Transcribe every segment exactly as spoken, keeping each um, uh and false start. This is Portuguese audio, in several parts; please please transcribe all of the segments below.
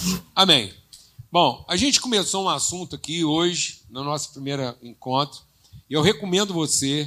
Amém. Bom, a gente começou um assunto aqui hoje, no nosso primeiro encontro, e eu recomendo você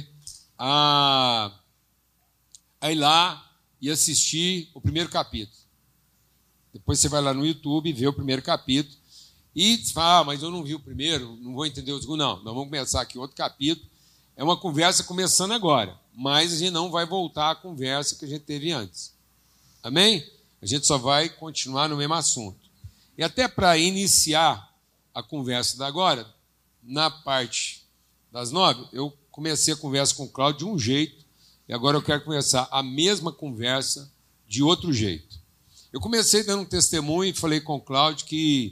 a, a ir lá e assistir o primeiro capítulo. Depois você vai lá no YouTube e vê o primeiro capítulo, e fala, ah, mas eu não vi o primeiro, não vou entender o segundo. Não, nós vamos começar aqui outro capítulo. É uma conversa começando agora, mas a gente não vai voltar à conversa que a gente teve antes. Amém? A gente só vai continuar no mesmo assunto. E até para iniciar a conversa da agora, na parte das nove, eu comecei a conversa com o Cláudio de um jeito, e agora eu quero começar a mesma conversa de outro jeito. Eu comecei dando um testemunho e falei com o Cláudio que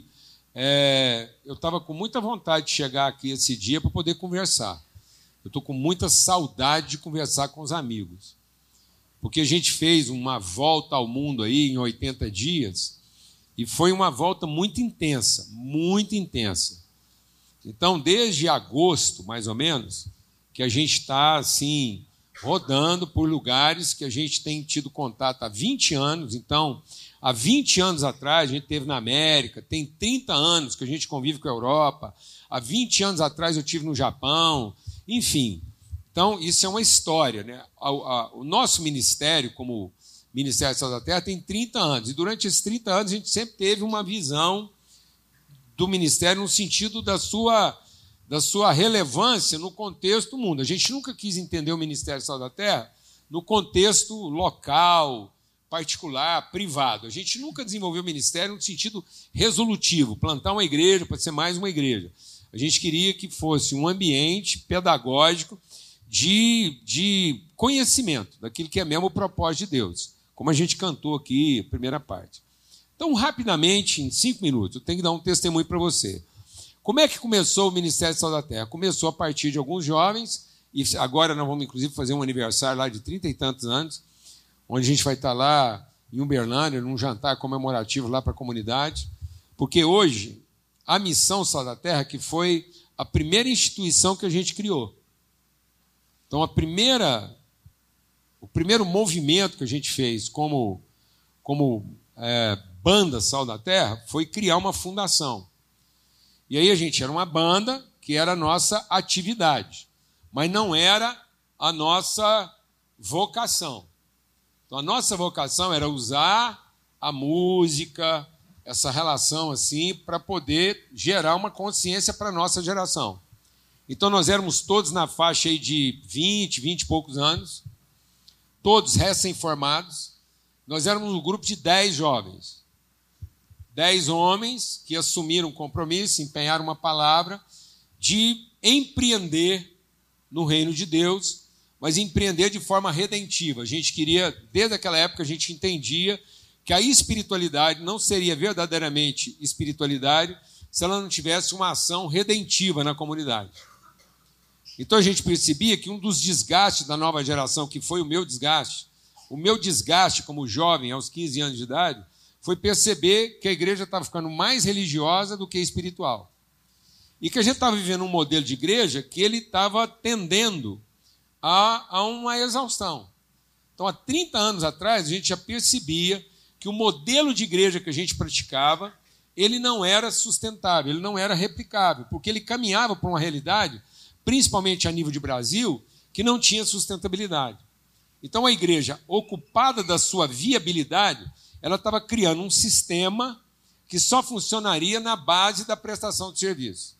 é, eu estava com muita vontade de chegar aqui esse dia para poder conversar. Eu estou com muita saudade de conversar com os amigos. Porque a gente fez uma volta ao mundo aí em oitenta dias e foi uma volta muito intensa, muito intensa. Então, desde agosto, mais ou menos, que a gente está assim, rodando por lugares que a gente tem tido contato há vinte anos. Então, há vinte anos atrás, a gente esteve na América, tem trinta anos que a gente convive com a Europa, há vinte anos atrás eu estive no Japão. Enfim, então isso é uma história, né? O nosso ministério, como Ministério da Sal da Terra, tem trinta anos, e durante esses trinta anos a gente sempre teve uma visão do ministério no sentido da sua, da sua relevância no contexto do mundo. A gente nunca quis entender o Ministério da Sal da Terra no contexto local, particular, privado. A gente nunca desenvolveu o ministério no sentido resolutivo, plantar uma igreja para ser mais uma igreja. A gente queria que fosse um ambiente pedagógico de, de conhecimento, daquilo que é mesmo o propósito de Deus, como a gente cantou aqui, a primeira parte. Então, rapidamente, em cinco minutos, eu tenho que dar um testemunho para você. Como é que começou o Ministério da Sal da Terra? Começou a partir de alguns jovens, e agora nós vamos, inclusive, fazer um aniversário lá de trinta e tantos anos, onde a gente vai estar lá em Uberlândia, num jantar comemorativo lá para a comunidade, porque hoje a Missão Sal da Terra, que foi a primeira instituição que a gente criou. Então, a primeira, o primeiro movimento que a gente fez como, como é, banda Sal da Terra foi criar uma fundação. E aí a gente era uma banda que era a nossa atividade, mas não era a nossa vocação. Então, a nossa vocação era usar a música, essa relação assim, para poder gerar uma consciência para a nossa geração. Então, nós éramos todos na faixa aí de vinte, vinte e poucos anos, todos recém-formados. Nós éramos um grupo de dez jovens. Dez homens que assumiram um compromisso, empenharam uma palavra de empreender no reino de Deus, mas empreender de forma redentiva. A gente queria, desde aquela época, a gente entendia que a espiritualidade não seria verdadeiramente espiritualidade se ela não tivesse uma ação redentiva na comunidade. Então a gente percebia que um dos desgastes da nova geração, que foi o meu desgaste, o meu desgaste como jovem, aos quinze anos de idade, foi perceber que a igreja estava ficando mais religiosa do que espiritual. E que a gente estava vivendo um modelo de igreja que ele estava tendendo a, a uma exaustão. Então, há trinta anos atrás, a gente já percebia que o modelo de igreja que a gente praticava, ele não era sustentável, ele não era replicável, porque ele caminhava para uma realidade, principalmente a nível de Brasil, que não tinha sustentabilidade. Então, a igreja, ocupada da sua viabilidade, ela estava criando um sistema que só funcionaria na base da prestação de serviço.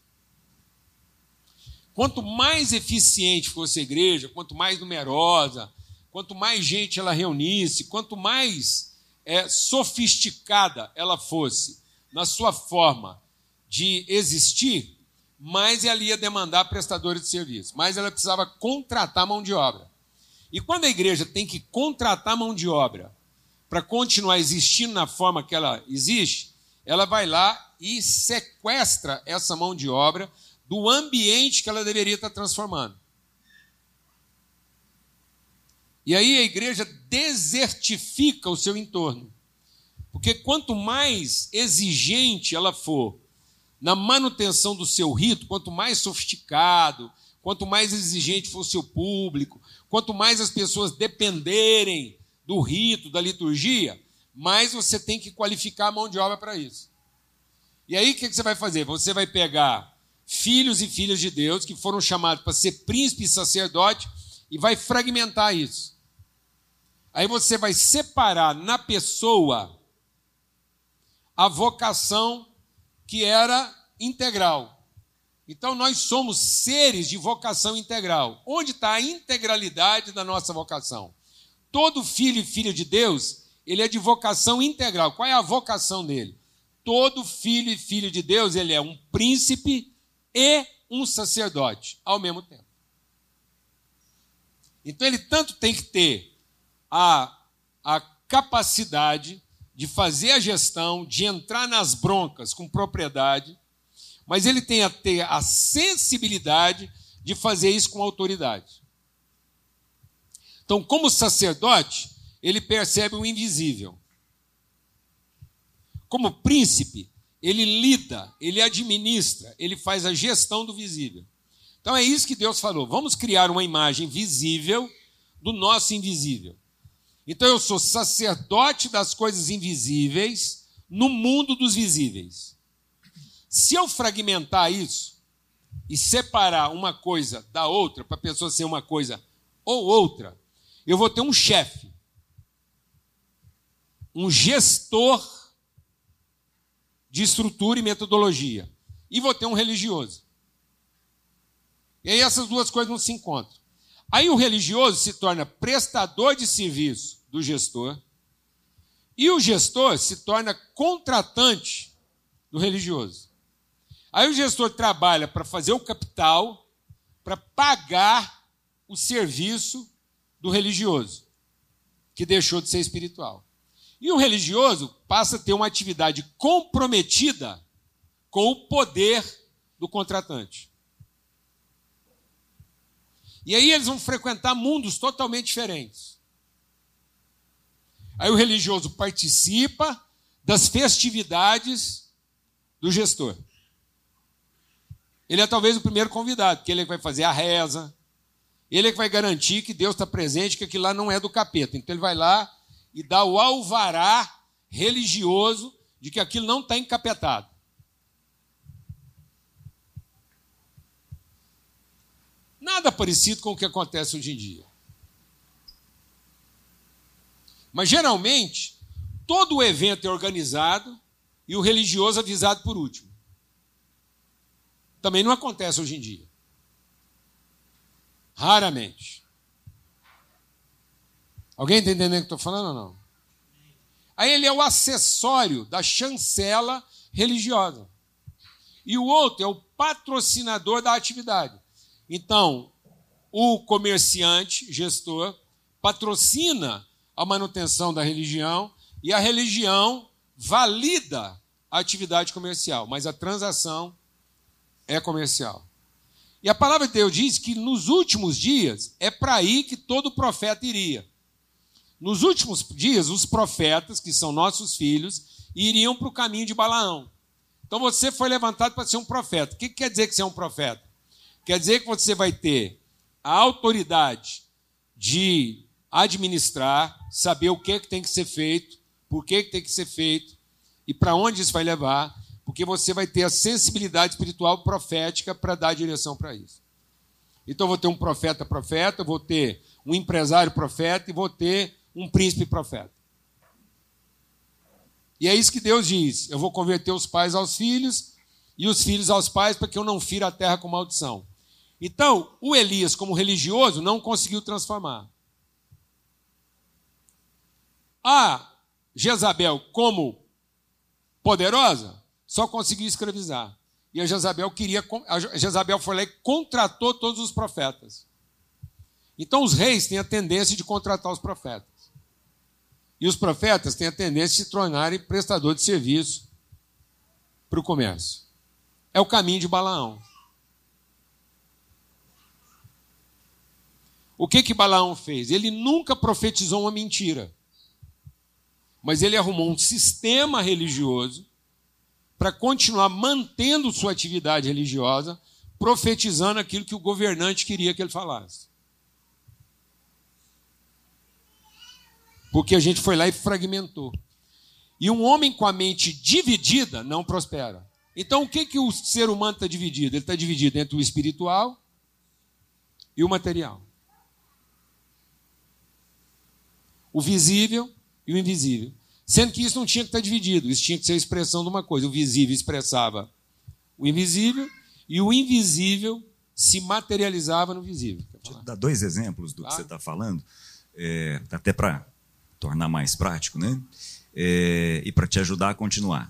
Quanto mais eficiente fosse a igreja, quanto mais numerosa, quanto mais gente ela reunisse, quanto mais é, sofisticada ela fosse na sua forma de existir, mais ela ia demandar prestadores de serviço, mais ela precisava contratar mão de obra. E quando a igreja tem que contratar mão de obra para continuar existindo na forma que ela existe, ela vai lá e sequestra essa mão de obra do ambiente que ela deveria estar transformando. E aí a igreja desertifica o seu entorno. Porque quanto mais exigente ela for na manutenção do seu rito, quanto mais sofisticado, quanto mais exigente for o seu público, quanto mais as pessoas dependerem do rito, da liturgia, mais você tem que qualificar a mão de obra para isso. E aí o que você vai fazer? Você vai pegar filhos e filhas de Deus que foram chamados para ser príncipe e sacerdote e vai fragmentar isso. Aí você vai separar na pessoa a vocação que era integral. Então nós somos seres de vocação integral. Onde está a integralidade da nossa vocação? Todo filho e filha de Deus, ele é de vocação integral. Qual é a vocação dele? Todo filho e filha de Deus, ele é um príncipe e um sacerdote ao mesmo tempo. Então ele tanto tem que ter a, a capacidade de fazer a gestão, de entrar nas broncas com propriedade, mas ele tem a ter a sensibilidade de fazer isso com autoridade. Então, como sacerdote, ele percebe o invisível. Como príncipe, ele lida, ele administra, ele faz a gestão do visível. Então é isso que Deus falou. Vamos criar uma imagem visível do nosso invisível. Então eu sou sacerdote das coisas invisíveis no mundo dos visíveis. Se eu fragmentar isso e separar uma coisa da outra, para a pessoa ser uma coisa ou outra, eu vou ter um chefe, um gestor de estrutura e metodologia, e vou ter um religioso. E aí essas duas coisas não se encontram. Aí o religioso se torna prestador de serviço do gestor, e o gestor se torna contratante do religioso. Aí o gestor trabalha para fazer o capital, para pagar o serviço do religioso, que deixou de ser espiritual. E o religioso passa a ter uma atividade comprometida com o poder do contratante. E aí eles vão frequentar mundos totalmente diferentes. Aí o religioso participa das festividades do gestor. Ele é talvez o primeiro convidado, porque ele é que vai fazer a reza, ele é que vai garantir que Deus está presente, que aquilo lá não é do capeta. Então ele vai lá e dá o alvará religioso de que aquilo não está encapetado. Nada parecido com o que acontece hoje em dia. Mas, geralmente, todo o evento é organizado e o religioso avisado por último. Também não acontece hoje em dia. Raramente. Alguém está entendendo o que estou falando ou não? Aí ele é o acessório da chancela religiosa. E o outro é o patrocinador da atividade. Então, o comerciante, gestor, patrocina a manutenção da religião e a religião valida a atividade comercial, mas a transação é comercial. E a palavra de Deus diz que nos últimos dias é para aí que todo profeta iria. Nos últimos dias, os profetas, que são nossos filhos, iriam para o caminho de Balaão. Então você foi levantado para ser um profeta. O que quer dizer que você é um profeta? Quer dizer que você vai ter a autoridade de administrar, saber o que, é que tem que ser feito, por que, que tem que ser feito e para onde isso vai levar, porque você vai ter a sensibilidade espiritual profética para dar direção para isso. Então eu vou ter um profeta profeta, vou ter um empresário profeta e vou ter um príncipe profeta. E é isso que Deus diz: eu vou converter os pais aos filhos e os filhos aos pais para que eu não fira a terra com maldição. Então, o Elias, como religioso, não conseguiu transformar. A Jezabel, como poderosa, só conseguiu escravizar. E a Jezabel queria, a Jezabel foi lá e contratou todos os profetas. Então, os reis têm a tendência de contratar os profetas. E os profetas têm a tendência de se tornarem prestador de serviço para o comércio. É o caminho de Balaão. O que que Balaão fez? Ele nunca profetizou uma mentira. Mas ele arrumou um sistema religioso para continuar mantendo sua atividade religiosa, profetizando aquilo que o governante queria que ele falasse. Porque a gente foi lá e fragmentou. E um homem com a mente dividida não prospera. Então, o que, que o ser humano está dividido? Ele está dividido entre o espiritual e o material. O visível e o invisível. Sendo que isso não tinha que estar dividido, isso tinha que ser a expressão de uma coisa. O visível expressava o invisível e o invisível se materializava no visível. Deixa eu dar dois exemplos do que você está falando, é, até para tornar mais prático, né? É, e para te ajudar a continuar.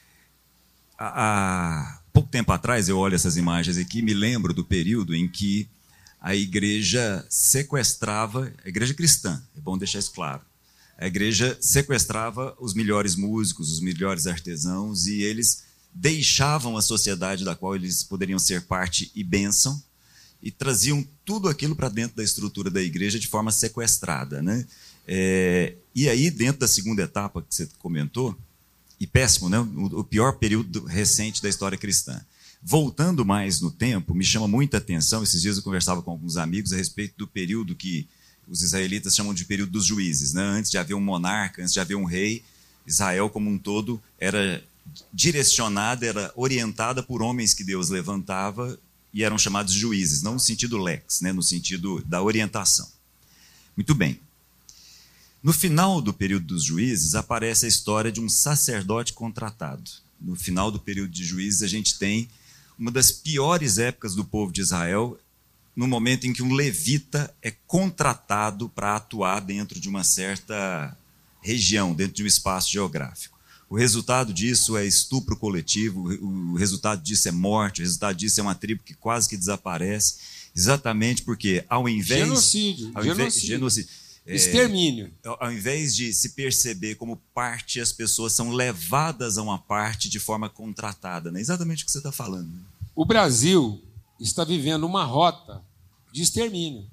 Há pouco tempo atrás, eu olho essas imagens aqui e me lembro do período em que a igreja sequestrava, a igreja cristã, é bom deixar isso claro, a igreja sequestrava os melhores músicos, os melhores artesãos, e eles deixavam a sociedade da qual eles poderiam ser parte e bênção, e traziam tudo aquilo para dentro da estrutura da igreja de forma sequestrada, né? É, e aí, dentro da segunda etapa que você comentou, e péssimo, né? O pior período recente da história cristã. Voltando mais no tempo, me chama muita atenção, esses dias eu conversava com alguns amigos a respeito do período que os israelitas chamam de período dos juízes, né? Antes de haver um monarca, antes de haver um rei, Israel como um todo era direcionada, era orientada por homens que Deus levantava e eram chamados juízes, não no sentido lex, né? No sentido da orientação. Muito bem. No final do período dos juízes, aparece a história de um sacerdote contratado. No final do período de juízes, a gente tem uma das piores épocas do povo de Israel, no momento em que um levita é contratado para atuar dentro de uma certa região, dentro de um espaço geográfico. O resultado disso é estupro coletivo, o resultado disso é morte, o resultado disso é uma tribo que quase que desaparece, exatamente porque, ao invés... Genocídio. Ao invés, genocídio. genocídio. Extermínio. É, ao invés de se perceber como parte, as pessoas são levadas a uma parte de forma contratada. Né? Exatamente o que você está falando. Né? O Brasil está vivendo uma rota de extermínio.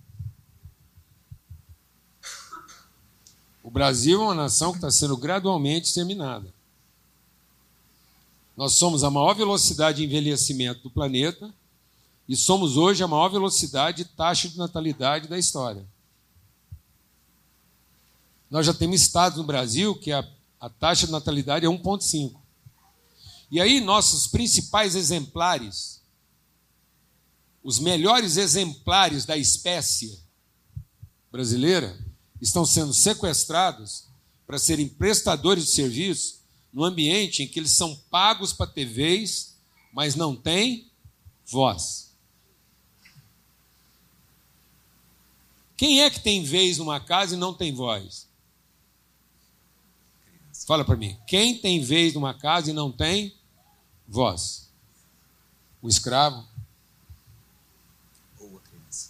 O Brasil é uma nação que está sendo gradualmente exterminada. Nós somos a maior velocidade de envelhecimento do planeta e somos hoje a maior velocidade de taxa de natalidade da história. Nós já temos estados no Brasil que a, a taxa de natalidade é um vírgula cinco. E aí nossos principais exemplares, os melhores exemplares da espécie brasileira, estão sendo sequestrados para serem prestadores de serviço no ambiente em que eles são pagos para ter vez, mas não têm voz. Quem é que tem vez numa casa e não tem voz? Fala para mim. Quem tem vez numa casa e não tem voz? O escravo? Ou a criança.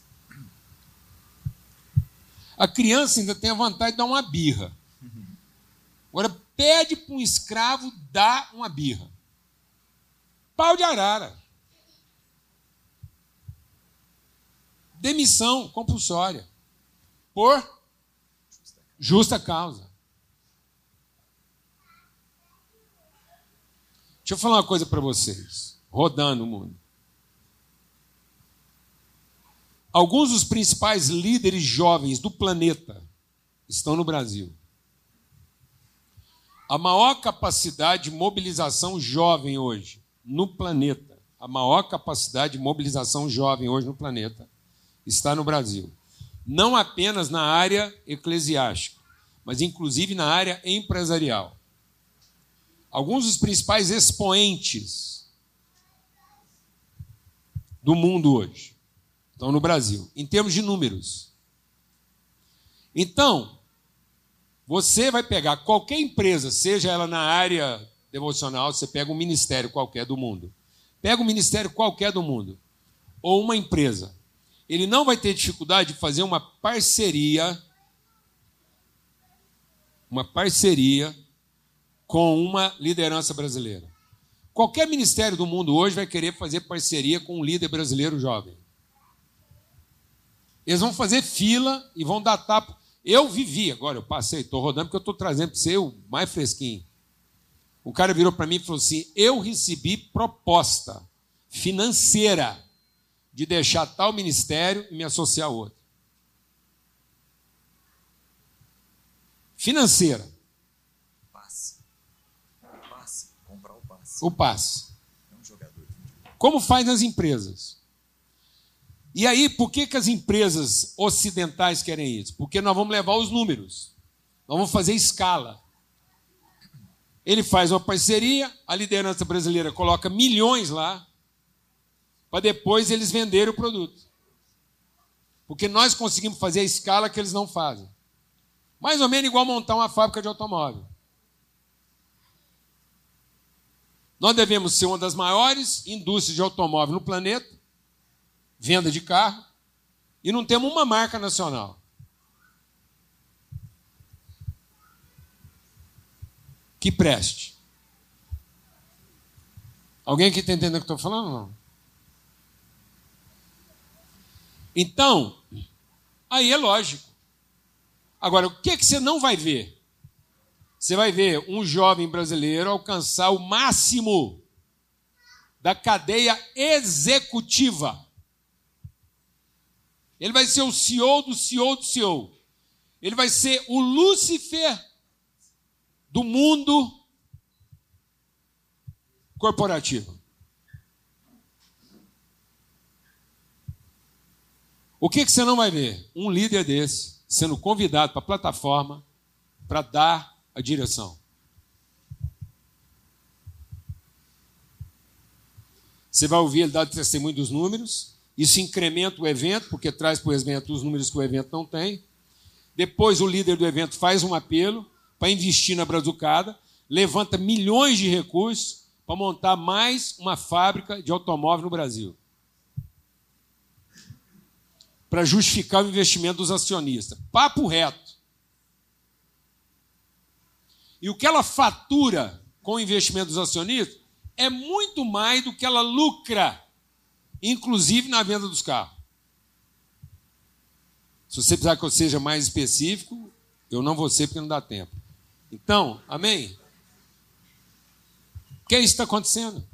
A criança ainda tem a vontade de dar uma birra. Agora, pede para um escravo dar uma birra. Pau de arara. Demissão compulsória. Por justa causa. Deixa eu falar uma coisa para vocês, rodando o mundo. Alguns dos principais líderes jovens do planeta estão no Brasil. A maior capacidade de mobilização jovem hoje no planeta, a maior capacidade de mobilização jovem hoje no planeta está no Brasil. Não apenas na área eclesiástica, mas inclusive na área empresarial. Alguns dos principais expoentes do mundo hoje estão no Brasil, em termos de números. Então, você vai pegar qualquer empresa, seja ela na área devocional, você pega um ministério qualquer do mundo, pega um ministério qualquer do mundo, ou uma empresa, ele não vai ter dificuldade de fazer uma parceria, uma parceria com uma liderança brasileira. Qualquer ministério do mundo hoje vai querer fazer parceria com um líder brasileiro jovem. Eles vão fazer fila e vão dar tapa. Eu vivi, agora eu passei, estou rodando porque eu estou trazendo para você o mais fresquinho. O cara virou para mim e falou assim, eu recebi proposta financeira de deixar tal ministério e me associar a outro. Financeira. Passe. Passe. Comprar o passe. O passe. como faz nas empresas. E aí, por que, que as empresas ocidentais querem isso? Porque nós vamos levar os números, nós vamos fazer escala. Ele faz uma parceria, a liderança brasileira coloca milhões lá, para depois eles venderem o produto. Porque nós conseguimos fazer a escala que eles não fazem. Mais ou menos igual montar uma fábrica de automóvel. Nós devemos ser uma das maiores indústrias de automóvel no planeta, venda de carro, e não temos uma marca nacional. Que preste. Alguém aqui está entendendo o que eu estou falando? Não? Então, aí é lógico. Agora, o que, é que você não vai ver? Você vai ver um jovem brasileiro alcançar o máximo da cadeia executiva. Ele vai ser o C E O do C E O do C E O. Ele vai ser o Lúcifer do mundo corporativo. O que, que você não vai ver? Um líder desse sendo convidado para a plataforma para dar a direção. Você vai ouvir ele dar testemunho dos números, isso incrementa o evento, porque traz para o evento os números que o evento não tem. Depois o líder do evento faz um apelo para investir na Brazucada, levanta milhões de recursos para montar mais uma fábrica de automóvel no Brasil. Para justificar o investimento dos acionistas. Papo reto. E o que ela fatura com o investimento dos acionistas é muito mais do que ela lucra, inclusive na venda dos carros. Se você precisar que eu seja mais específico, eu não vou ser porque não dá tempo. Então, amém? O que é isso que está acontecendo?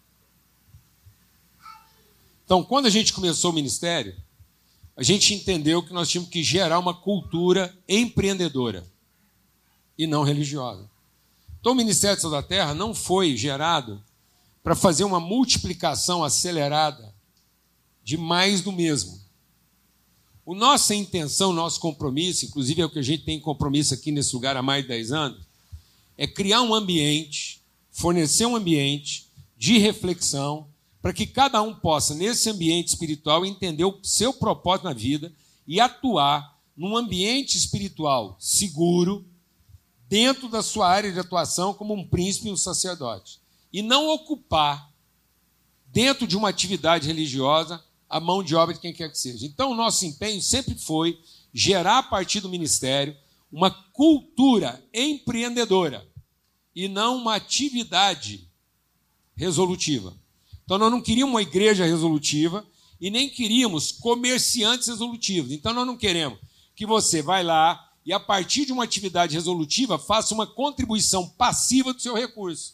Então, quando a gente começou o ministério, a gente entendeu que nós tínhamos que gerar uma cultura empreendedora e não religiosa. Então, o Ministério do Sal da Terra não foi gerado para fazer uma multiplicação acelerada de mais do mesmo. A nossa intenção, nosso compromisso, inclusive é o que a gente tem compromisso aqui nesse lugar há mais de dez anos, é criar um ambiente, fornecer um ambiente de reflexão, para que cada um possa, nesse ambiente espiritual, entender o seu propósito na vida e atuar num ambiente espiritual seguro, dentro da sua área de atuação, como um príncipe e um sacerdote. E não ocupar, dentro de uma atividade religiosa, a mão de obra de quem quer que seja. Então, o nosso empenho sempre foi gerar, a partir do ministério, uma cultura empreendedora e não uma atividade resolutiva. Então, nós não queríamos uma igreja resolutiva e nem queríamos comerciantes resolutivos. Então, nós não queremos que você vá lá e, a partir de uma atividade resolutiva, faça uma contribuição passiva do seu recurso.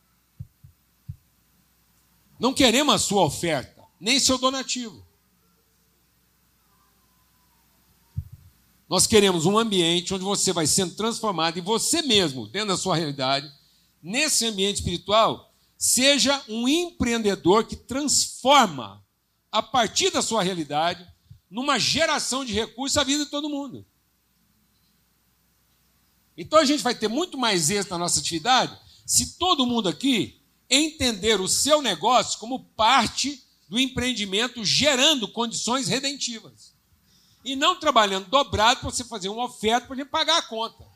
Não queremos a sua oferta, nem seu donativo. Nós queremos um ambiente onde você vai sendo transformado e você mesmo, dentro da sua realidade, nesse ambiente espiritual, seja um empreendedor que transforma, a partir da sua realidade, numa geração de recursos a vida de todo mundo. Então a gente vai ter muito mais êxito na nossa atividade se todo mundo aqui entender o seu negócio como parte do empreendimento gerando condições redentivas. E não trabalhando dobrado para você fazer uma oferta para a gente pagar a conta.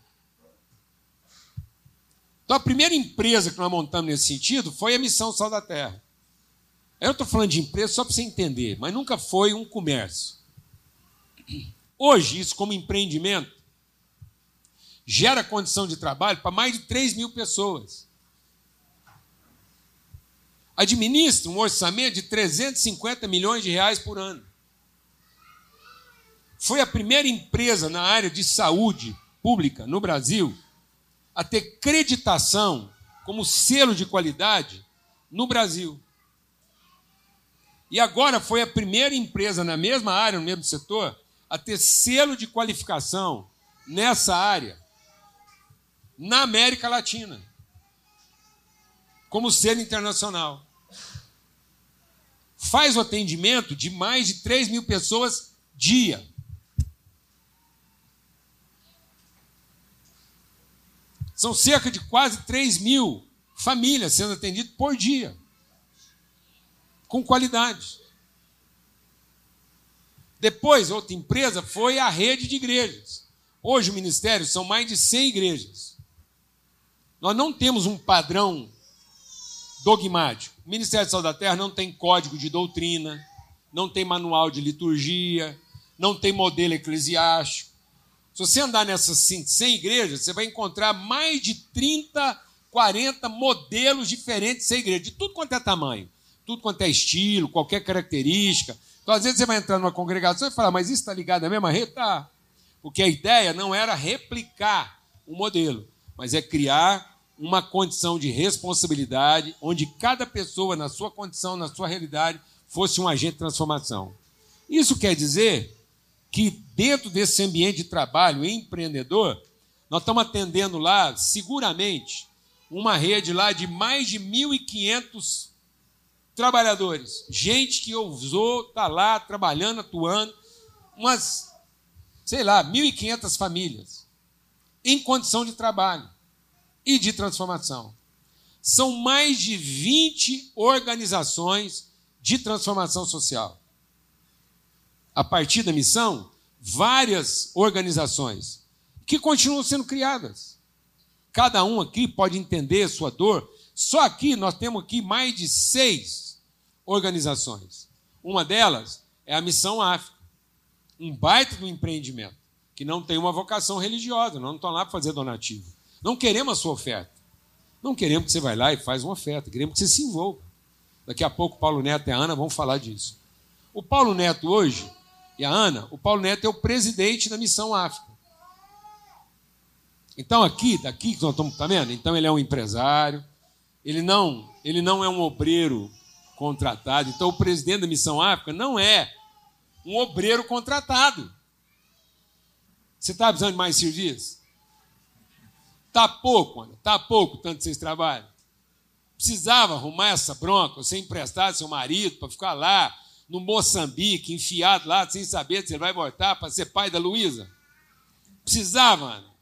Então, a primeira empresa que nós montamos nesse sentido foi a Missão Sal da Terra. Eu estou falando de empresa só para você entender, mas nunca foi um comércio. Hoje, isso como empreendimento, gera condição de trabalho para mais de três mil pessoas. Administra um orçamento de trezentos e cinquenta milhões de reais por ano. Foi a primeira empresa na área de saúde pública no Brasil a ter creditação como selo de qualidade no Brasil. E agora foi a primeira empresa na mesma área, no mesmo setor, a ter selo de qualificação nessa área na América Latina, como selo internacional. faz o atendimento de mais de três mil pessoas dia. São cerca de quase três mil famílias sendo atendidas por dia, com qualidade. Depois, outra empresa foi a rede de igrejas. Hoje, o ministério são mais de cem igrejas. Nós não temos um padrão dogmático. O Ministério da Saúde da Terra não tem código de doutrina, não tem manual de liturgia, não tem modelo eclesiástico. Se você andar nessas cem igrejas, você vai encontrar mais de trinta, quarenta modelos diferentes de ser igreja, de tudo quanto é tamanho, tudo quanto é estilo, qualquer característica. Então, às vezes, você vai entrar numa congregação e falar, mas isso está ligado à mesma rede? Tá. Porque a ideia não era replicar o modelo, mas é criar uma condição de responsabilidade onde cada pessoa, na sua condição, na sua realidade, fosse um agente de transformação. Isso quer dizer que dentro desse ambiente de trabalho empreendedor, nós estamos atendendo lá, seguramente, uma rede lá de mais de mil e quinhentos trabalhadores. Gente que ousou estar lá trabalhando, atuando, umas, sei lá, mil e quinhentas famílias em condição de trabalho e de transformação. São mais de vinte organizações de transformação social. A partir da missão, várias organizações que continuam sendo criadas. Cada um aqui pode entender sua dor. Só aqui nós temos aqui mais de seis organizações. Uma delas é a Missão África, um baita do empreendimento, que não tem uma vocação religiosa, nós não estamos lá para fazer donativo. Não queremos a sua oferta. Não queremos que você vá lá e faz uma oferta, queremos que você se envolva. Daqui a pouco o Paulo Neto e a Ana vão falar disso. O Paulo Neto hoje, e a Ana, o Paulo Neto é o presidente da Missão África. Então aqui, daqui que nós estamos, tá vendo? Então ele é um empresário, ele não, ele não é um obreiro contratado. Então o presidente da Missão África não é um obreiro contratado. Você está precisando de mais serviço? Está pouco, Ana, está pouco tanto que vocês trabalham. Precisava arrumar essa bronca, você emprestar seu marido para ficar lá no Moçambique, enfiado lá, sem saber se ele vai voltar para ser pai da Luísa? Precisava, Ana?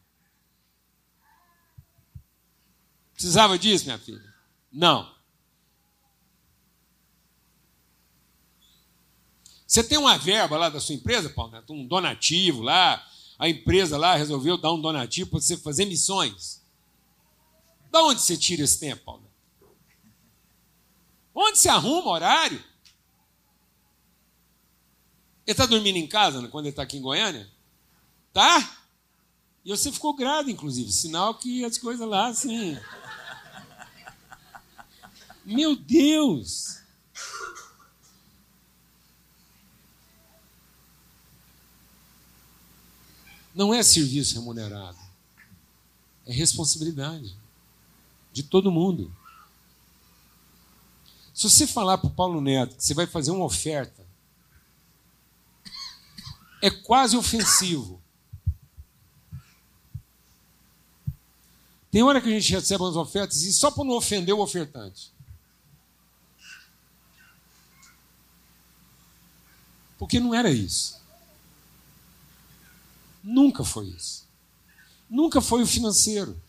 Precisava disso, minha filha? Não. Você tem uma verba lá da sua empresa, Paulo Neto, um donativo lá, a empresa lá resolveu dar um donativo para você fazer missões. Da onde você tira esse tempo, Paulo Neto? Onde você arruma horário? Ele está dormindo em casa, né, quando ele está aqui em Goiânia? Tá? E você ficou grado, inclusive. Sinal que as coisas lá, assim... Meu Deus! Não é serviço remunerado. É responsabilidade de todo mundo. Se você falar para o Paulo Neto que você vai fazer uma oferta, é quase ofensivo. Tem hora que a gente recebe umas ofertas e só para não ofender o ofertante. Porque não era isso. Nunca foi isso. Nunca foi o financeiro.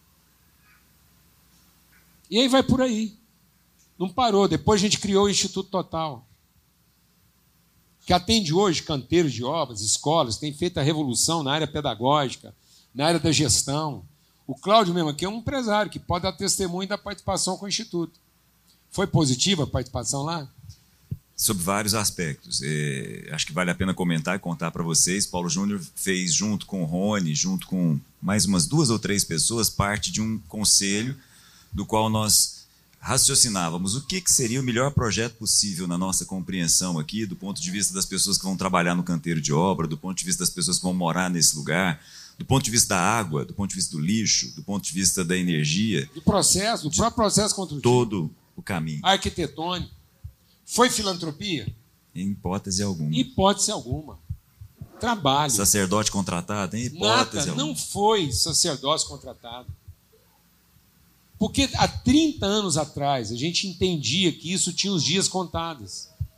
E aí vai por aí. Não parou. Depois a gente criou o Instituto Total, que atende hoje canteiros de obras, escolas, tem feito a revolução na área pedagógica, na área da gestão. O Cláudio mesmo aqui é um empresário que pode dar testemunho da participação com o Instituto. Foi positiva a participação lá? Sobre vários aspectos. É, acho que vale a pena comentar e contar para vocês. Paulo Júnior fez, junto com o Rony, junto com mais umas duas ou três pessoas, parte de um conselho do qual nós raciocinávamos o que, que seria o melhor projeto possível na nossa compreensão aqui, do ponto de vista das pessoas que vão trabalhar no canteiro de obra, do ponto de vista das pessoas que vão morar nesse lugar, do ponto de vista da água, do ponto de vista do lixo, do ponto de vista da energia. Do processo, do próprio processo construtivo. Todo o caminho. Arquitetônico. Foi filantropia? Em hipótese alguma. Hipótese alguma. Trabalho. Sacerdote contratado? Em hipótese Nada, alguma. não foi sacerdócio contratado. Porque há trinta anos atrás a gente entendia que isso tinha os dias contados.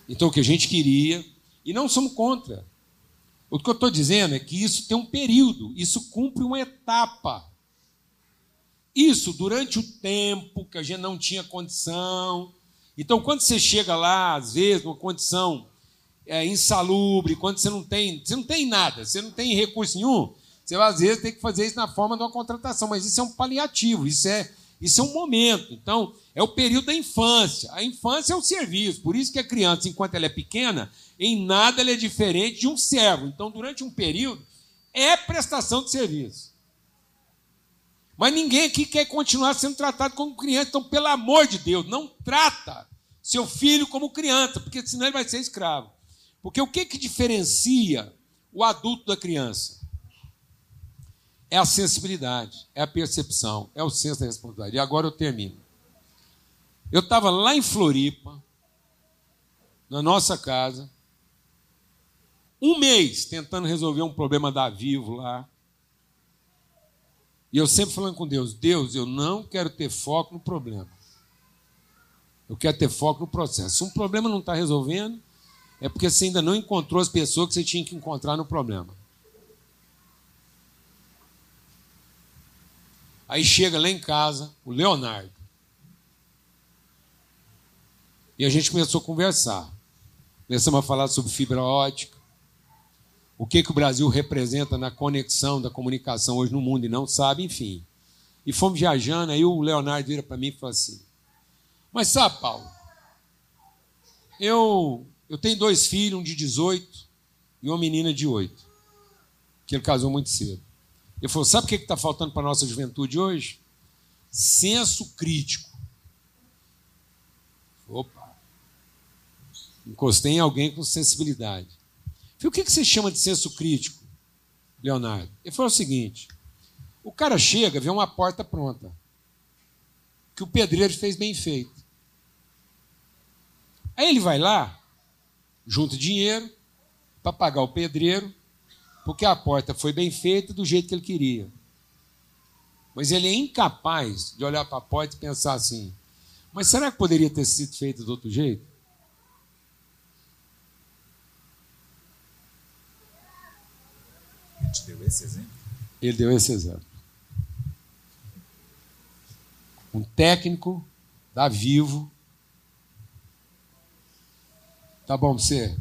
Então, o que a gente queria, e não somos contra. O que eu estou dizendo é que isso tem um período, isso cumpre uma etapa. Isso durante o tempo que a gente não tinha condição. Então, quando você chega lá, às vezes, numa condição é, insalubre, quando você não tem, você não tem nada, você não tem recurso nenhum, você às vezes tem que fazer isso na forma de uma contratação, mas isso é um paliativo, isso é, isso é um momento. Então, é o período da infância. A infância é o serviço, por isso que a criança, enquanto ela é pequena, em nada ela é diferente de um servo. Então, durante um período, é prestação de serviço. Mas ninguém aqui quer continuar sendo tratado como criança. Então, pelo amor de Deus, não trata seu filho como criança, porque senão ele vai ser escravo. Porque o que, que diferencia o adulto da criança? É a sensibilidade, é a percepção, é o senso da responsabilidade. E agora eu termino. Eu estava lá em Floripa, na nossa casa, um mês tentando resolver um problema da Vivo lá. E eu sempre falando com Deus, Deus, eu não quero ter foco no problema. Eu quero ter foco no processo. Se um problema não está resolvendo, é porque você ainda não encontrou as pessoas que você tinha que encontrar no problema. Aí chega lá em casa o Leonardo. E a gente começou a conversar. Começamos a falar sobre fibra ótica. O que, que o Brasil representa na conexão da comunicação hoje no mundo e não sabe, enfim. E fomos viajando, aí o Leonardo vira para mim e fala assim, mas sabe, Paulo, eu, eu tenho dois filhos, um de dezoito e uma menina de oito, que ele casou muito cedo. Ele falou, sabe o que está faltando para a nossa juventude hoje? Senso crítico. Opa! Encostei em alguém com sensibilidade. O que você chama de senso crítico, Leonardo? Ele falou o seguinte, o cara chega, vê uma porta pronta, que o pedreiro fez bem feito. Aí ele vai lá, junta dinheiro para pagar o pedreiro, porque a porta foi bem feita do jeito que ele queria. Mas ele é incapaz de olhar para a porta e pensar assim, mas será que poderia ter sido feito de outro jeito? Ele te deu esse exemplo? Ele deu esse exemplo. Um técnico da Vivo. Tá bom pra você?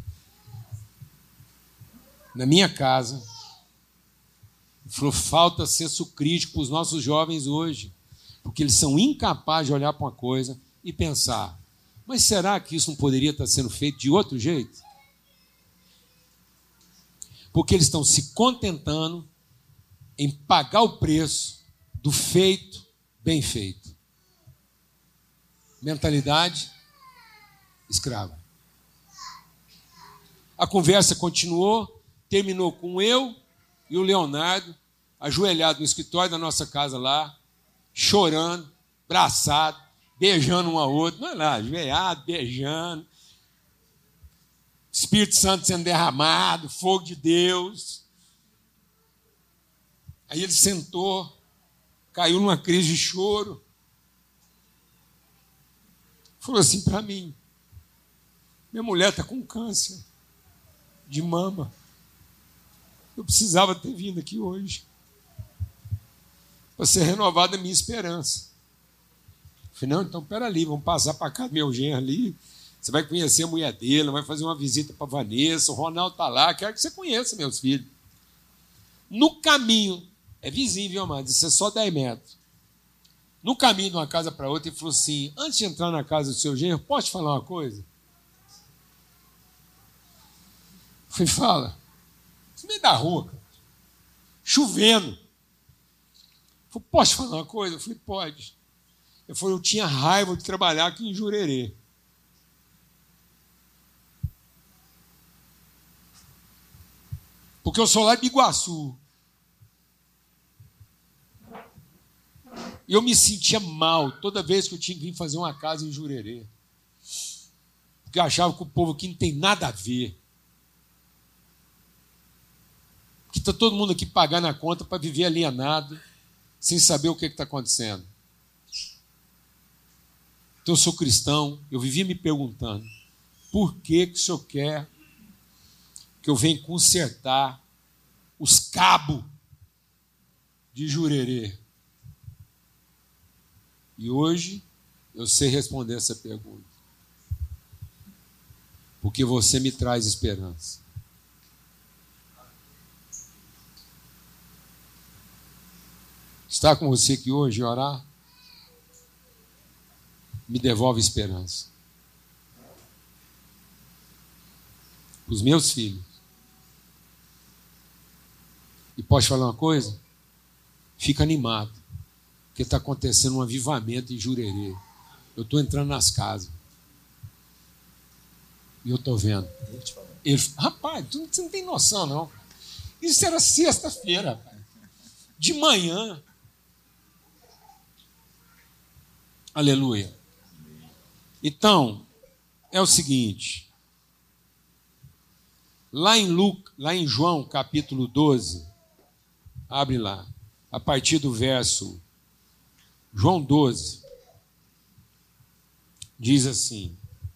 Na minha casa. Falou, falta senso crítico para os nossos jovens hoje. Porque eles são incapazes de olhar para uma coisa e pensar, mas será que isso não poderia estar sendo feito de outro jeito? Porque eles estão se contentando em pagar o preço do feito bem feito. Mentalidade escrava. A conversa continuou, terminou com eu e o Leonardo, ajoelhado no escritório da nossa casa lá, chorando, abraçado, beijando um ao outro, não é lá, ajoelhado, beijando. Espírito Santo sendo derramado, fogo de Deus. Aí ele sentou, caiu numa crise de choro. Falou assim para mim, minha mulher está com câncer de mama. Eu precisava ter vindo aqui hoje para ser renovada a minha esperança. Eu falei, não, então peraí, vamos passar para cá do meu genro ali. Você vai conhecer a mulher dele, vai fazer uma visita para a Vanessa, o Ronaldo está lá, quero que você conheça meus filhos. No caminho, é vizinho, viu, amado? Isso é só dez metros. No caminho de uma casa para outra, ele falou assim, antes de entrar na casa do seu genro, posso te falar uma coisa? Eu falei, fala. No meio da rua, cara. Chovendo. Eu falei, posso te falar uma coisa? Eu falei, pode. Ele falou, eu tinha raiva de trabalhar aqui em Jurerê. Porque eu sou lá de Iguaçu. E eu me sentia mal toda vez que eu tinha que vir fazer uma casa em Jurerê. Porque eu achava que o povo aqui não tem nada a ver. Que está todo mundo aqui pagando a conta para viver alienado, sem saber o que está acontecendo. Então eu sou cristão, eu vivia me perguntando, por que, que o senhor quer que eu venha consertar os cabos de Jurerê? E hoje eu sei responder essa pergunta. Porque você me traz esperança. Estar com você aqui hoje e orar me devolve esperança. Os meus filhos. E posso falar uma coisa? Fica animado, porque está acontecendo um avivamento em Jurerê. Eu estou entrando nas casas. E eu estou vendo. Ele, rapaz, tu, você não tem noção, não. Isso era sexta-feira, rapaz. De manhã. Aleluia. Então, é o seguinte. Lá em, Luca, lá em João, capítulo doze, abre lá, a partir do verso, João doze, diz assim: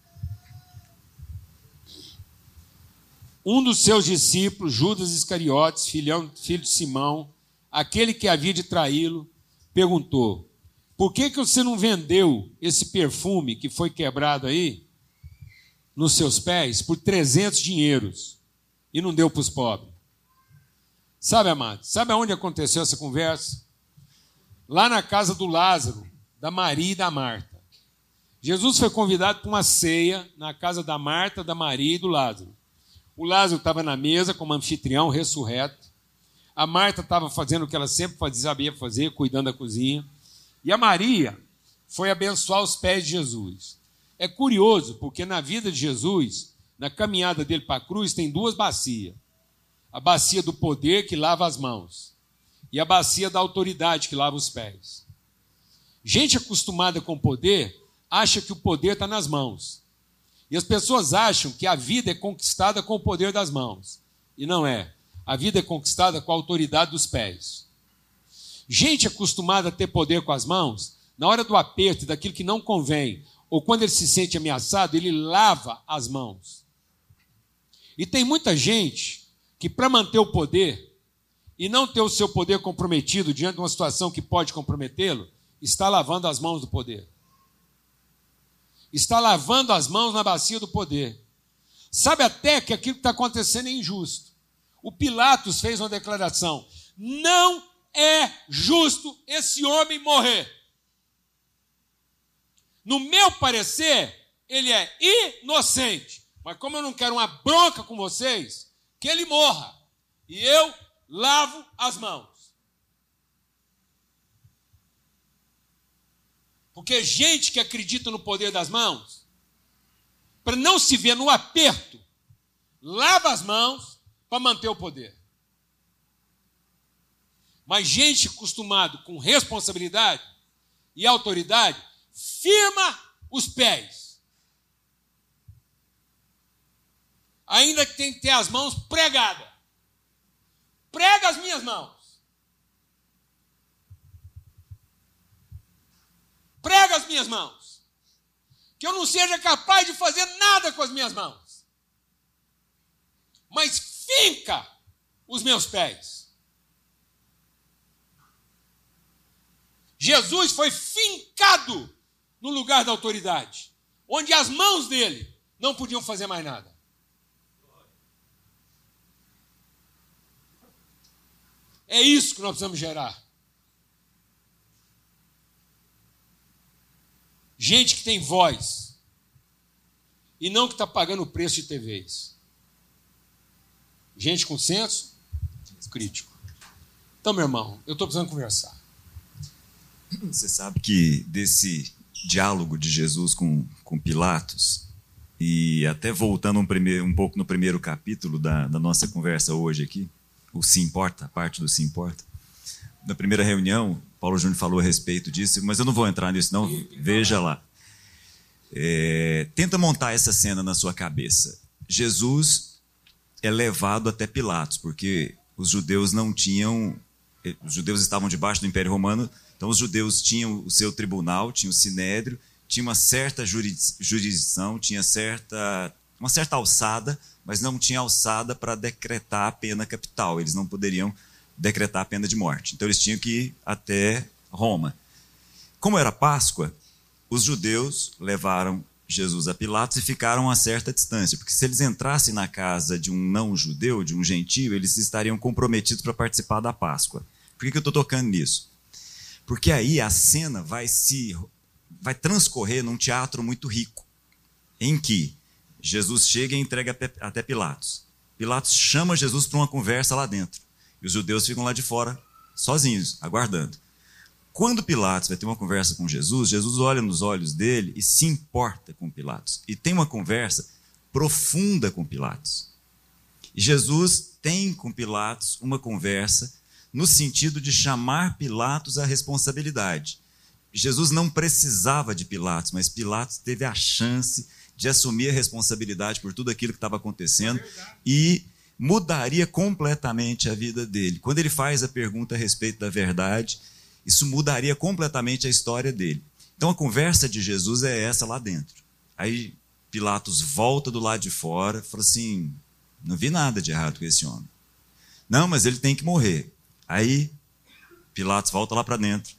um dos seus discípulos, Judas Iscariotes, filhão, filho de Simão, aquele que havia de traí-lo, perguntou: por que, que você não vendeu esse perfume que foi quebrado aí nos seus pés por trezentos dinheiros e não deu para os pobres? Sabe, amados, sabe aonde aconteceu essa conversa? Lá na casa do Lázaro, da Maria e da Marta. Jesus foi convidado para uma ceia na casa da Marta, da Maria e do Lázaro. O Lázaro estava na mesa como anfitrião ressurreto. A Marta estava fazendo o que ela sempre fazia, sabia fazer, cuidando da cozinha. E a Maria foi abençoar os pés de Jesus. É curioso, porque na vida de Jesus, na caminhada dele para a cruz, tem duas bacias. A bacia do poder, que lava as mãos, e a bacia da autoridade, que lava os pés. Gente acostumada com poder acha que o poder está nas mãos. E as pessoas acham que a vida é conquistada com o poder das mãos. E não é. A vida é conquistada com a autoridade dos pés. Gente acostumada a ter poder com as mãos, na hora do aperto, daquilo que não convém, ou quando ele se sente ameaçado, ele lava as mãos. E tem muita gente que, para manter o poder e não ter o seu poder comprometido diante de uma situação que pode comprometê-lo, está lavando as mãos do poder. Está lavando as mãos na bacia do poder. Sabe até que aquilo que está acontecendo é injusto. O Pilatos fez uma declaração: não é justo esse homem morrer. No meu parecer, ele é inocente. Mas como eu não quero uma bronca com vocês, que ele morra. E eu lavo as mãos. Porque gente que acredita no poder das mãos, para não se ver no aperto, lava as mãos para manter o poder. Mas gente acostumada com responsabilidade e autoridade, firma os pés. Ainda que tem que ter as mãos pregadas. Prega as minhas mãos. Prega as minhas mãos. Que eu não seja capaz de fazer nada com as minhas mãos. Mas finca os meus pés. Jesus foi fincado no lugar da autoridade, onde as mãos dele não podiam fazer mais nada. É isso que nós precisamos gerar. Gente que tem voz e não que está pagando o preço de T Vs. Gente com senso crítico. Então, meu irmão, eu estou precisando conversar. Você sabe que desse diálogo de Jesus com, com Pilatos, e até voltando um, primeiro, um pouco no primeiro capítulo da, da nossa conversa hoje aqui, o Se Importa, a parte do Se Importa, na primeira reunião, Paulo Júnior falou a respeito disso, mas eu não vou entrar nisso não, veja lá. É, tenta montar essa cena na sua cabeça. Jesus é levado até Pilatos, porque os judeus não tinham, os judeus estavam debaixo do Império Romano. Então, os judeus tinham o seu tribunal, tinham o sinédrio, tinha uma certa jurisdição, tinha certa uma certa alçada, mas não tinha alçada para decretar a pena capital. Eles não poderiam decretar a pena de morte. Então eles tinham que ir até Roma. Como era Páscoa, os judeus levaram Jesus a Pilatos e ficaram a certa distância, porque se eles entrassem na casa de um não-judeu, de um gentio, eles estariam comprometidos para participar da Páscoa. Por que que eu estou tocando nisso? Porque aí a cena vai se vai transcorrer num teatro muito rico, em que Jesus chega e entrega até Pilatos. Pilatos chama Jesus para uma conversa lá dentro, e os judeus ficam lá de fora, sozinhos, aguardando. Quando Pilatos vai ter uma conversa com Jesus, Jesus olha nos olhos dele e se importa com Pilatos. E tem uma conversa profunda com Pilatos. E Jesus tem com Pilatos uma conversa no sentido de chamar Pilatos à responsabilidade. Jesus não precisava de Pilatos, mas Pilatos teve a chance de assumir a responsabilidade por tudo aquilo que estava acontecendo e mudaria completamente a vida dele. Quando ele faz a pergunta a respeito da verdade, isso mudaria completamente a história dele. Então a conversa de Jesus é essa lá dentro. Aí Pilatos volta do lado de fora e fala assim, não vi nada de errado com esse homem. Não, mas ele tem que morrer. Aí Pilatos volta lá para dentro,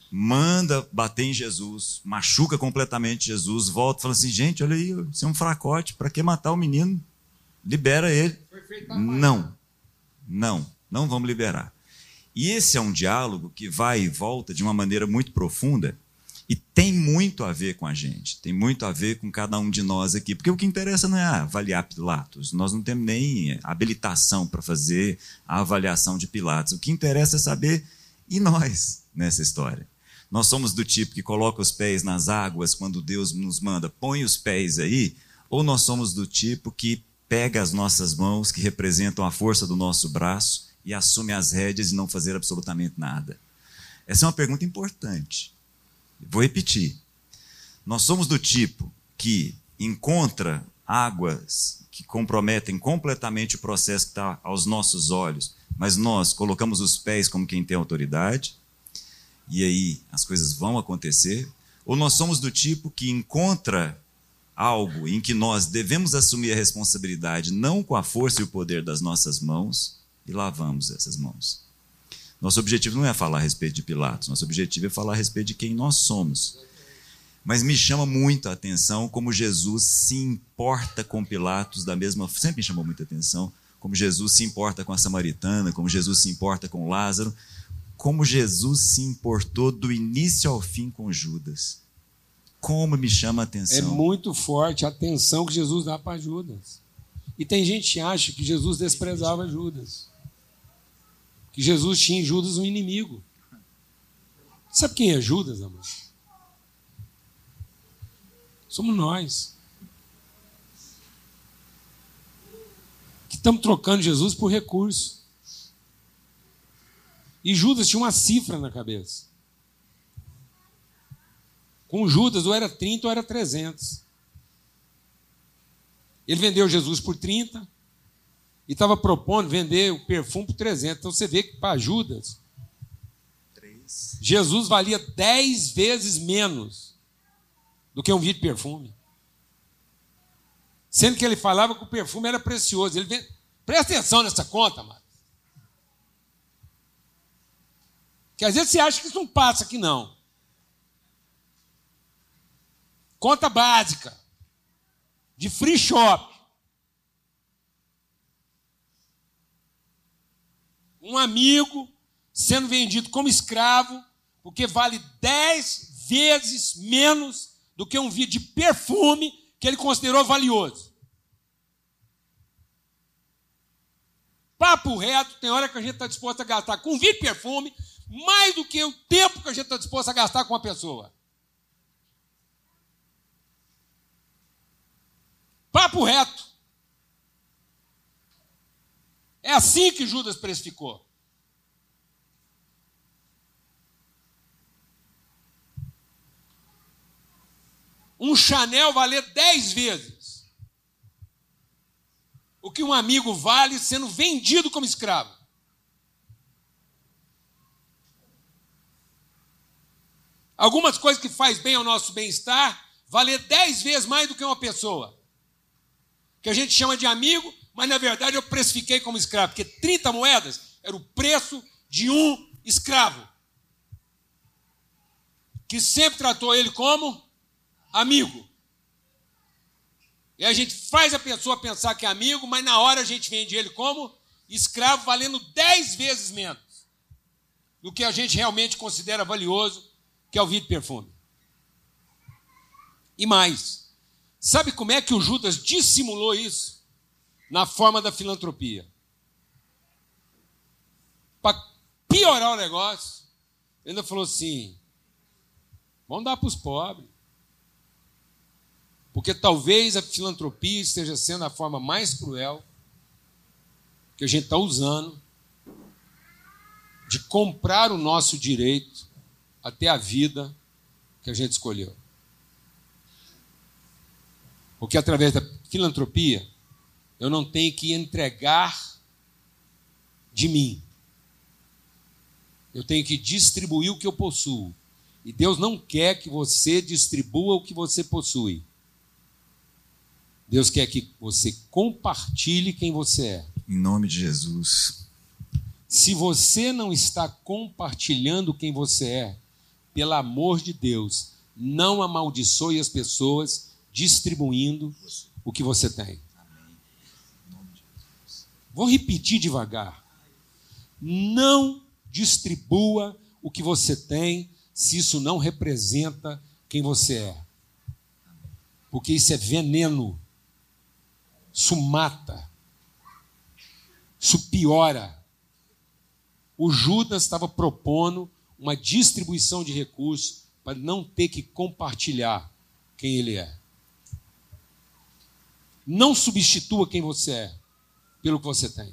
manda bater em Jesus, machuca completamente Jesus, volta e fala assim, gente, olha aí, isso é um fracote, para que matar o menino? Libera ele. Não, não, não vamos liberar. E esse é um diálogo que vai e volta de uma maneira muito profunda e tem muito a ver com a gente, tem muito a ver com cada um de nós aqui, porque o que interessa não é avaliar Pilatos, nós não temos nem habilitação para fazer a avaliação de Pilatos, o que interessa é saber, e nós, nessa história? Nós somos do tipo que coloca os pés nas águas quando Deus nos manda, põe os pés aí, ou nós somos do tipo que pega as nossas mãos, que representam a força do nosso braço, e assume as rédeas e não fazer absolutamente nada? Essa é uma pergunta importante. Vou repetir. Nós somos do tipo que encontra águas que comprometem completamente o processo que está aos nossos olhos, mas nós colocamos os pés como quem tem autoridade, e aí as coisas vão acontecer? Ou nós somos do tipo que encontra algo em que nós devemos assumir a responsabilidade, não com a força e o poder das nossas mãos, e lavamos essas mãos? Nosso objetivo não é falar a respeito de Pilatos, nosso objetivo é falar a respeito de quem nós somos. Mas me chama muito a atenção como Jesus se importa com Pilatos da mesma... Sempre me chamou muita atenção como Jesus se importa com a samaritana, como Jesus se importa com Lázaro, como Jesus se importou do início ao fim com Judas. Como me chama a atenção. É muito forte a atenção que Jesus dá para Judas. E tem gente que acha que Jesus desprezava Judas, que Jesus tinha em Judas um inimigo. Sabe quem é Judas, amor? Somos nós. Que estamos trocando Jesus por recurso. E Judas tinha uma cifra na cabeça. Com Judas, ou era trinta ou era trezentos. Ele vendeu Jesus por trinta e estava propondo vender o perfume por trezentos. Então você vê que para Judas, Três. Jesus valia dez vezes menos do que um vidro de perfume. Sendo que ele falava que o perfume era precioso. Ele vende... Presta atenção nessa conta, mano. Que às vezes você acha que isso não passa aqui, não. Conta básica. De free shop. Um amigo sendo vendido como escravo, porque vale dez vezes menos do que um vidro de perfume que ele considerou valioso. Papo reto, tem hora que a gente está disposto a gastar com um vidro de perfume mais do que o tempo que a gente está disposto a gastar com uma pessoa. Papo reto. É assim que Judas precificou. Um Chanel valer dez vezes o que um amigo vale sendo vendido como escravo. Algumas coisas que faz bem ao nosso bem-estar valer dez vezes mais do que uma pessoa. que a gente chama de amigo, mas na verdade eu precifiquei como escravo, porque trinta moedas era o preço de um escravo, que sempre tratou ele como amigo. E a gente faz a pessoa pensar que é amigo, mas na hora a gente vende ele como escravo, valendo dez vezes menos do que a gente realmente considera valioso, que é o vidro e perfume. E mais, sabe como é que o Judas dissimulou isso? Na forma da filantropia. Para piorar o negócio, ele ainda falou assim, vamos dar para os pobres. Porque talvez a filantropia esteja sendo a forma mais cruel que a gente está usando de comprar o nosso direito até a vida que a gente escolheu. Porque através da filantropia eu não tenho que entregar de mim. Eu tenho que distribuir o que eu possuo. E Deus não quer que você distribua o que você possui. Deus quer que você compartilhe quem você é. Em nome de Jesus. Se você não está compartilhando quem você é, pelo amor de Deus, não amaldiçoe as pessoas distribuindo o que você tem. Vou repetir devagar. Não distribua o que você tem se isso não representa quem você é. Porque isso é veneno. Isso mata. Isso piora. O Judas estava propondo uma distribuição de recursos para não ter que compartilhar quem ele é. Não substitua quem você é pelo que você tem.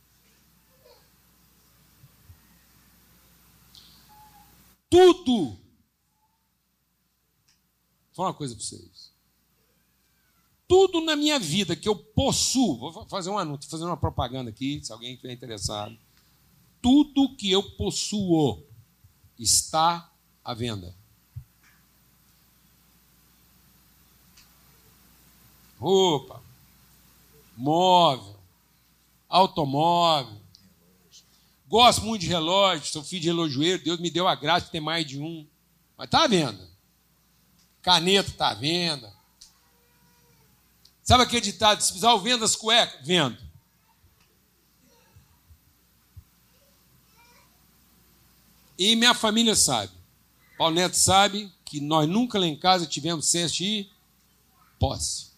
Tudo. Vou falar uma coisa para vocês. Tudo na minha vida que eu possuo, vou fazer um anúncio, fazer uma propaganda aqui, se alguém estiver interessado. Tudo que eu possuo está à venda. Roupa, móvel, automóvel. Gosto muito de relógio, sou filho de relojoeiro, Deus me deu a graça de ter mais de um. Mas está à venda. Caneta está à venda. Sabe aquele ditado, se precisar eu vendo as cuecas? Vendo. E minha família sabe. Paulo Neto sabe que nós nunca lá em casa tivemos senso de posse.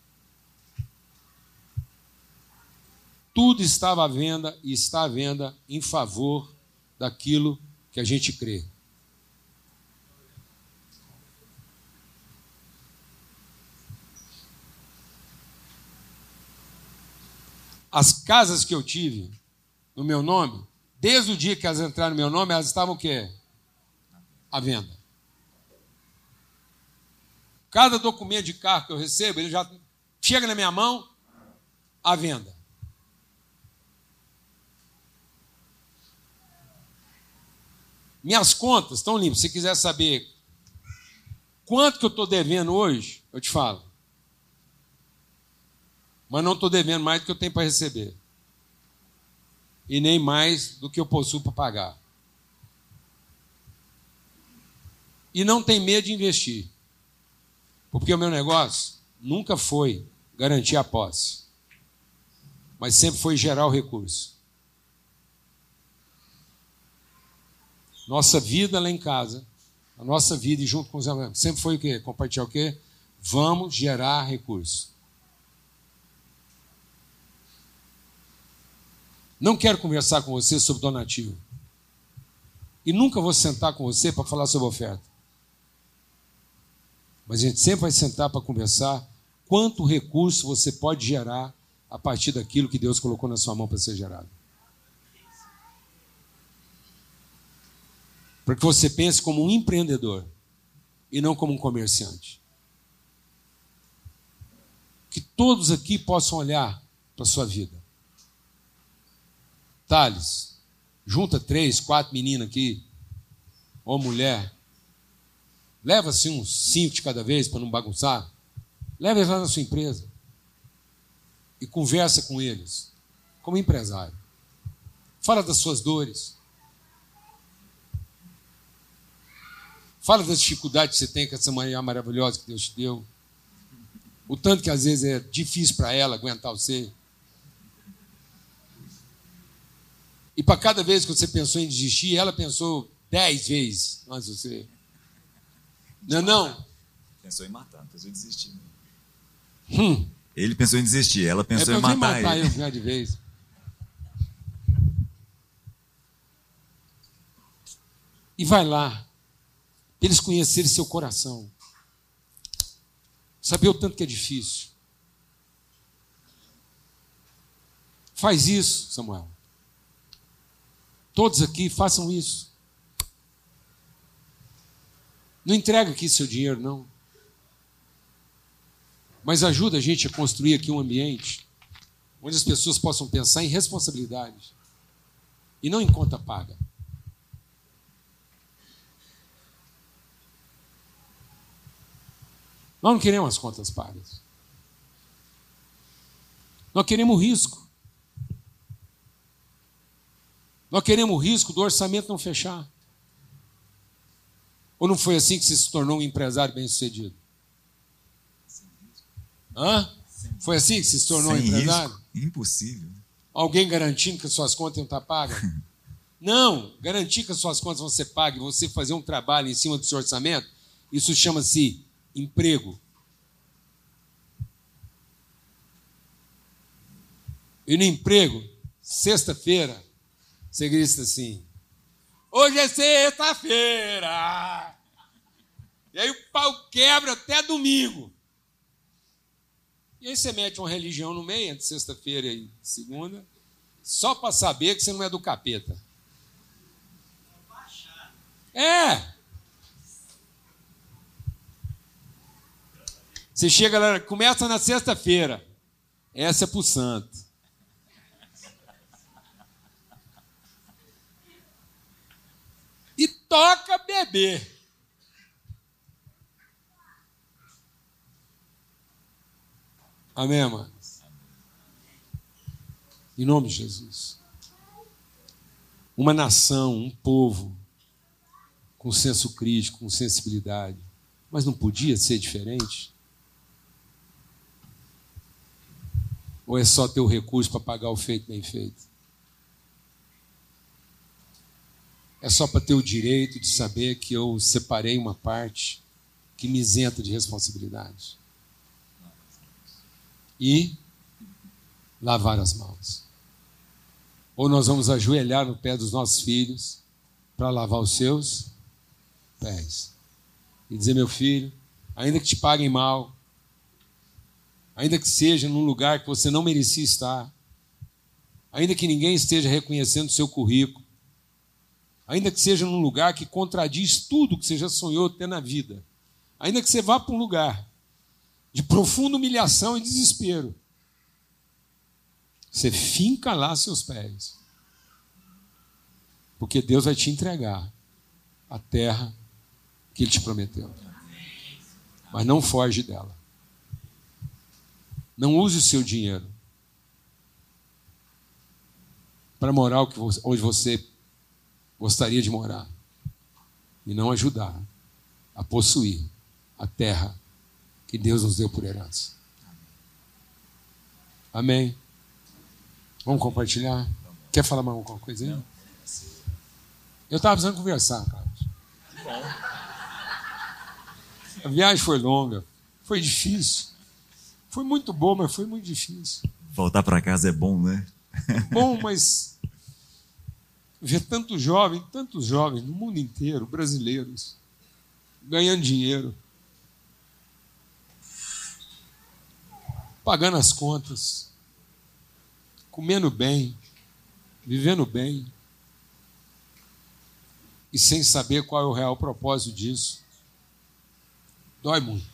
Tudo estava à venda e está à venda em favor daquilo que a gente crê. As casas que eu tive no meu nome, desde o dia que elas entraram no meu nome, elas estavam o quê? À venda. Cada documento de carro que eu recebo, ele já chega na minha mão, à venda. Minhas contas estão limpas. Se você quiser saber quanto que eu estou devendo hoje, eu te falo. Mas não estou devendo mais do que eu tenho para receber. E nem mais do que eu possuo para pagar. E não tem medo de investir. Porque o meu negócio nunca foi garantir a posse. Mas sempre foi gerar o recurso. Nossa vida lá em casa, a nossa vida e junto com os amigos, sempre foi o quê? Compartilhar o quê? Vamos gerar recurso. Não quero conversar com você sobre donativo. E nunca vou sentar com você para falar sobre oferta. Mas a gente sempre vai sentar para conversar quanto recurso você pode gerar a partir daquilo que Deus colocou na sua mão para ser gerado. Para que você pense como um empreendedor e não como um comerciante. Que todos aqui possam olhar para a sua vida. Thales, junta três, quatro meninas aqui, ou mulher, leva assim uns cinco de cada vez para não bagunçar, leva eles lá na sua empresa. e conversa com eles, como empresário. Fala das suas dores. Fala das dificuldades que você tem com essa mulher maravilhosa que Deus te deu. O tanto que às vezes é difícil para ela aguentar você. E para cada vez que você pensou em desistir, ela pensou dez vezes antes de você. Não, não. Pensou em matar, não pensou em desistir. Hum. Ele pensou em desistir, ela pensou, é, em matar, em matar ele. ele de vez. E vai lá, eles conhecerem seu coração. Saber o tanto que é difícil. Faz isso, Samuel. Todos aqui façam isso. Não entrega aqui seu dinheiro, não. Mas ajuda a gente a construir aqui um ambiente onde as pessoas possam pensar em responsabilidade e não em conta paga. Nós não queremos as contas pagas. Nós queremos o risco. Nós queremos o risco do orçamento não fechar. Ou não foi assim que você se tornou um empresário bem-sucedido? Hã? Foi assim que você se tornou Sem um empresário? Risco? Impossível. Alguém garantindo que as suas contas iam estar pagas? Não, garantir que as suas contas vão ser pagas e você fazer um trabalho em cima do seu orçamento, isso chama-se emprego. E no emprego, sexta-feira, você grita assim: hoje é sexta-feira! E aí o pau quebra até domingo. E aí você mete uma religião no meio, entre sexta-feira e segunda, só para saber que você não é do capeta. É! Você chega lá, começa na sexta-feira. Essa é para o santo. E toca beber. Amém, amados? Em nome de Jesus. Uma nação, um povo, com senso crítico, com sensibilidade. Mas não podia ser diferente? Ou é só ter o recurso para pagar o feito bem feito? É só para ter o direito de saber que eu separei uma parte que me isenta de responsabilidade. E lavar as mãos. Ou nós vamos ajoelhar no pé dos nossos filhos para lavar os seus pés. E dizer: meu filho, ainda que te paguem mal, ainda que seja num lugar que você não merecia estar, ainda que ninguém esteja reconhecendo o seu currículo, ainda que seja num lugar que contradiz tudo que você já sonhou ter na vida, ainda que você vá para um lugar de profunda humilhação e desespero, você finca lá seus pés, porque Deus vai te entregar a terra que Ele te prometeu. Mas não foge dela. Não use o seu dinheiro para morar onde você gostaria de morar e não ajudar a possuir a terra que Deus nos deu por herança. Amém? Vamos compartilhar? Quer falar mais alguma coisinha? Eu estava precisando conversar, Carlos. A viagem foi longa, foi difícil. Foi muito bom, mas foi muito difícil. Voltar para casa é bom, né? Bom, mas ver tantos jovens, tantos jovens no mundo inteiro, brasileiros, ganhando dinheiro, pagando as contas, comendo bem, vivendo bem, e sem saber qual é o real propósito disso, dói muito.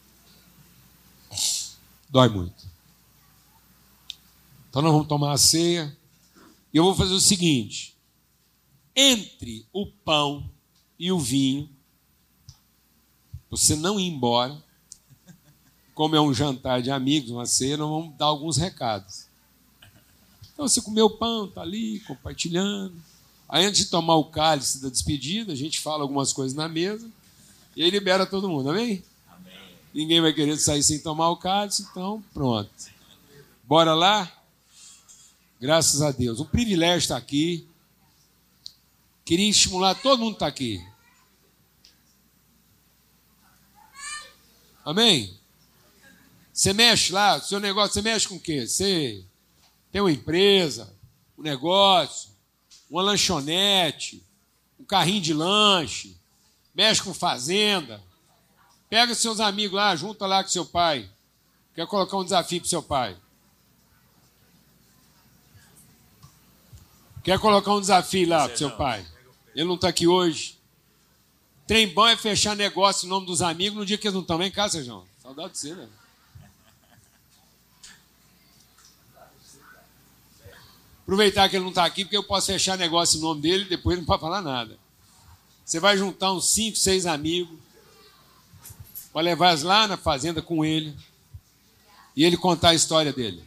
Dói muito. Então nós vamos tomar a ceia, e eu vou fazer o seguinte: entre o pão e o vinho, você não ir embora como é um jantar de amigos, uma cena, vamos dar alguns recados. Então, você comeu pão, está ali, compartilhando. Aí, antes de tomar o cálice da despedida, a gente fala algumas coisas na mesa e aí libera todo mundo, amém? Amém. Ninguém vai querer sair sem tomar o cálice, então pronto. Bora lá? Graças a Deus. Um privilégio estar aqui. Queria estimular todo mundo que está aqui. Amém? Você mexe lá, seu negócio, você mexe com o quê? Você tem uma empresa, um negócio, uma lanchonete, um carrinho de lanche, mexe com fazenda. Pega seus amigos lá, junta lá com seu pai. Quer colocar um desafio para seu pai? Quer colocar um desafio lá para seu pai? Ele não está aqui hoje. Trem bom é fechar negócio em nome dos amigos no dia que eles não estão em casa, Sejão. Saudade de você, né? Aproveitar que ele não está aqui, porque eu posso fechar negócio em nome dele e depois não pode falar nada. Você vai juntar uns cinco, seis amigos para levar lá na fazenda com ele e ele contar a história dele.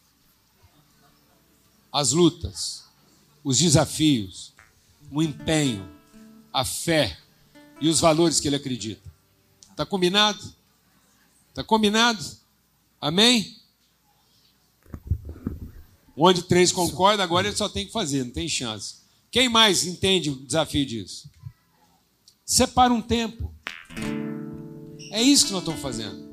As lutas, os desafios, o empenho, a fé e os valores que ele acredita. Está combinado? Está combinado? Amém? Onde três concordam, agora ele só tem que fazer, não tem chance. Quem mais entende o desafio disso? Separa um tempo. É isso que nós estamos fazendo.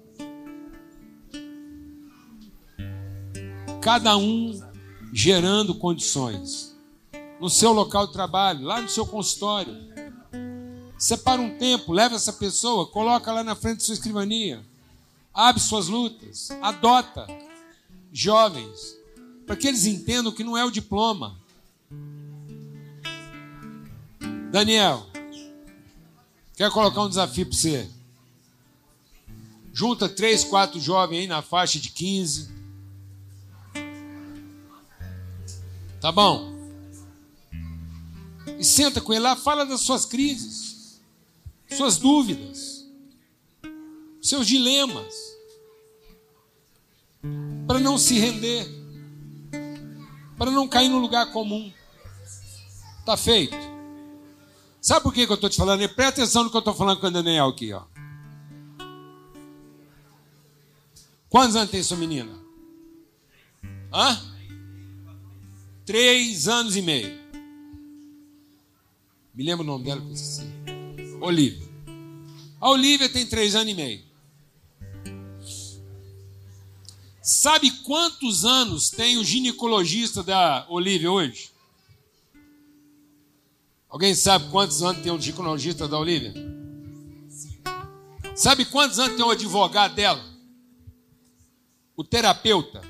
Cada um gerando condições. No seu local de trabalho, lá no seu consultório. Separa um tempo, leva essa pessoa, coloca lá na frente da sua escrivania. Abre suas lutas, adota jovens, para que eles entendam que não é o diploma. Daniel, quer colocar um desafio para você? Junta três, quatro jovens aí na faixa de quinze. Tá bom? E senta com ele lá, fala das suas crises, suas dúvidas, seus dilemas, para não se render, para não cair no lugar comum. Tá feito? Sabe por que que eu estou te falando? Presta atenção no que eu estou falando com o Daniel aqui, ó. Quantos anos tem sua menina? Hã? Três anos e meio. Me lembro o nome dela? Olivia. A Olivia tem três anos e meio. Sabe quantos anos tem o ginecologista da Olivia hoje? Alguém sabe quantos anos tem o ginecologista da Olivia? Sabe quantos anos tem o advogado dela? O terapeuta?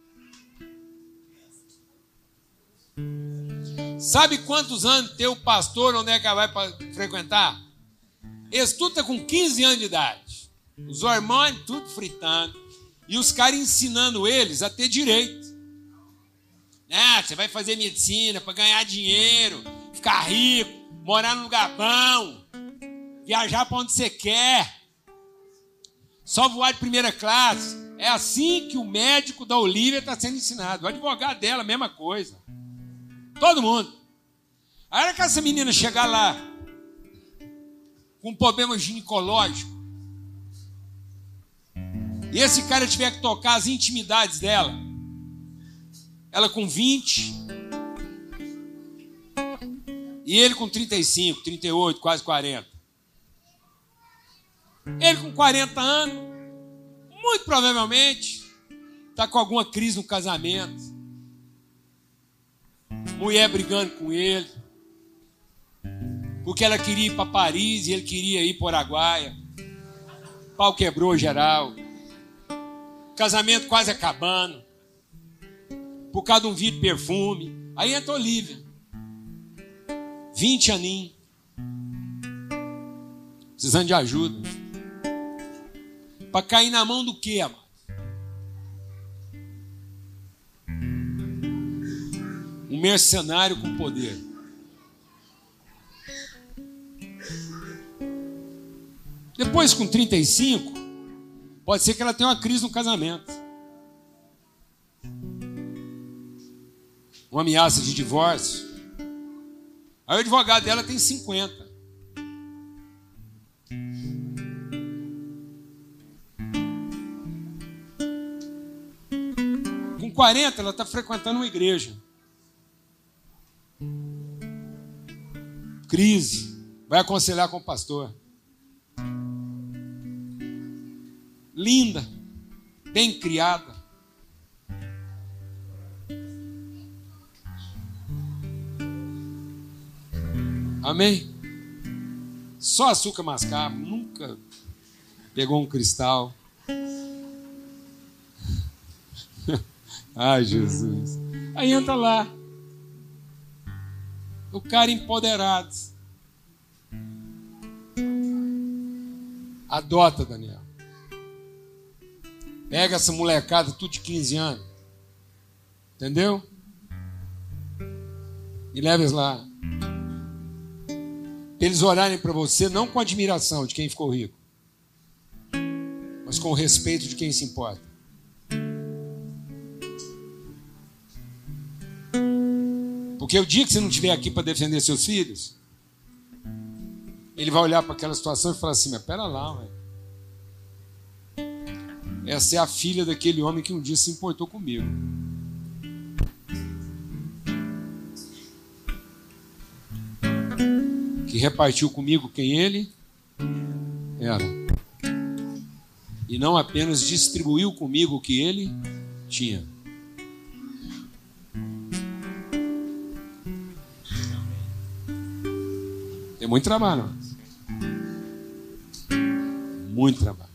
Sabe quantos anos tem o pastor onde é que ela vai frequentar? Eles tudo estão com quinze anos de idade. Os hormônios tudo fritando. E os caras ensinando eles a ter direito. Ah, você vai fazer medicina para ganhar dinheiro, ficar rico, morar num lugar bom, viajar para onde você quer, só voar de primeira classe. É assim que o médico da Olivia está sendo ensinado. O advogado dela, mesma coisa. Todo mundo. A hora que essa menina chegar lá com um problema ginecológico e esse cara tiver que tocar as intimidades dela, ela com vinte e ele com trinta e cinco, trinta e oito, quase quarenta. Ele com quarenta anos, muito provavelmente está com alguma crise no casamento, mulher brigando com ele, porque ela queria ir para Paris e ele queria ir para o Araguaia. Pau quebrou geral. Casamento quase acabando. Por causa de um vidro de perfume. Aí entra a Olivia. vinte aninhos. Precisando de ajuda. Para cair na mão do quê, amado? Um mercenário com poder. Depois, com trinta e cinco, Pode ser que ela tenha uma crise no casamento. Uma ameaça de divórcio. Aí o advogado dela tem cinquenta. Com quarenta, ela está frequentando uma igreja. Crise. Vai aconselhar com o pastor. Linda. Bem criada. Amém? Só açúcar mascavo. Nunca pegou um cristal. Ai, Jesus. Aí entra lá. O cara empoderado. Adota, Daniel. Pega essa molecada, tudo de quinze anos. Entendeu? E leva eles lá. Pra eles olharem para você, não com admiração de quem ficou rico, mas com o respeito de quem se importa. Porque o dia que você não estiver aqui para defender seus filhos, ele vai olhar para aquela situação e falar assim, mas pera lá, velho. Essa é a filha daquele homem que um dia se importou comigo. Que repartiu comigo quem ele era. E não apenas distribuiu comigo o que ele tinha. Tem muito trabalho. Muito trabalho.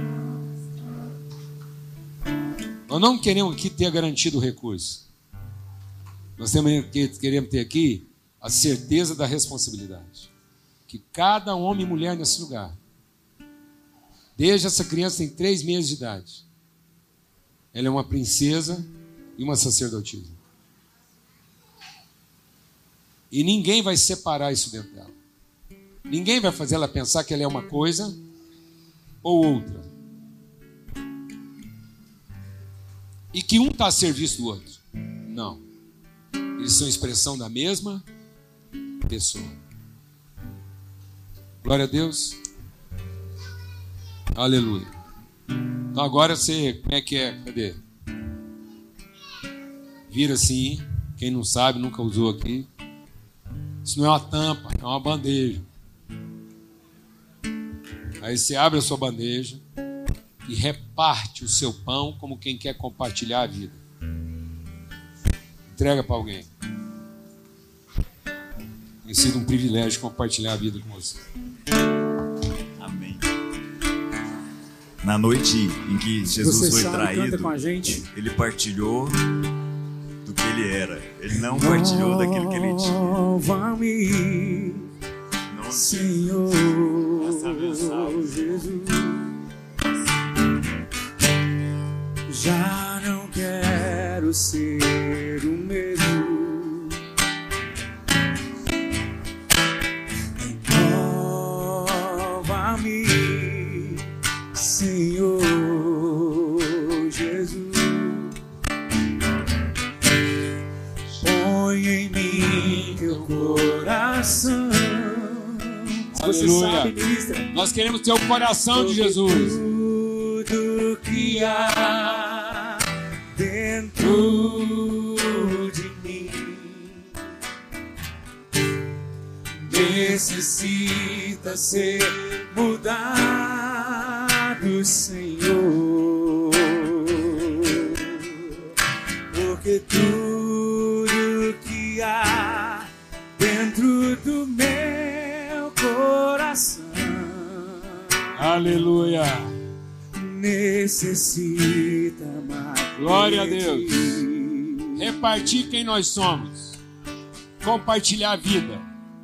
Nós não queremos aqui ter garantido o recurso. Nós temos que, queremos ter aqui a certeza da responsabilidade. Que cada homem e mulher nesse lugar, desde essa criança tem três meses de idade, ela é uma princesa e uma sacerdotisa. E ninguém vai separar isso dentro dela. Ninguém vai fazer ela pensar que ela é uma coisa ou outra. E que um está a serviço do outro. Não. Eles são expressão da mesma pessoa. Glória a Deus. Aleluia. Então agora você, como é que é? Cadê? Vira assim. Quem não sabe, nunca usou aqui. Isso não é uma tampa, é uma bandeja. Aí você abre a sua bandeja e reparte o seu pão como quem quer compartilhar a vida. Entrega para alguém. Tem sido um privilégio compartilhar a vida com você. Amém. Na noite em que Jesus você foi sabe, traído, canta com a gente. ele partilhou do que ele era. Ele não partilhou daquilo que ele tinha. Louva-me, Senhor Jesus. Já não quero ser o mesmo. Renova-me, Senhor Jesus. Põe em mim teu coração. Você sabe, ministra. Nós queremos ter o coração de Jesus. Tudo que há dentro de mim necessita ser mudado, Senhor. Porque tudo que há dentro do meu coração, Aleluia. necessita mais. Glória a Deus. Repartir quem nós somos. Compartilhar a vida.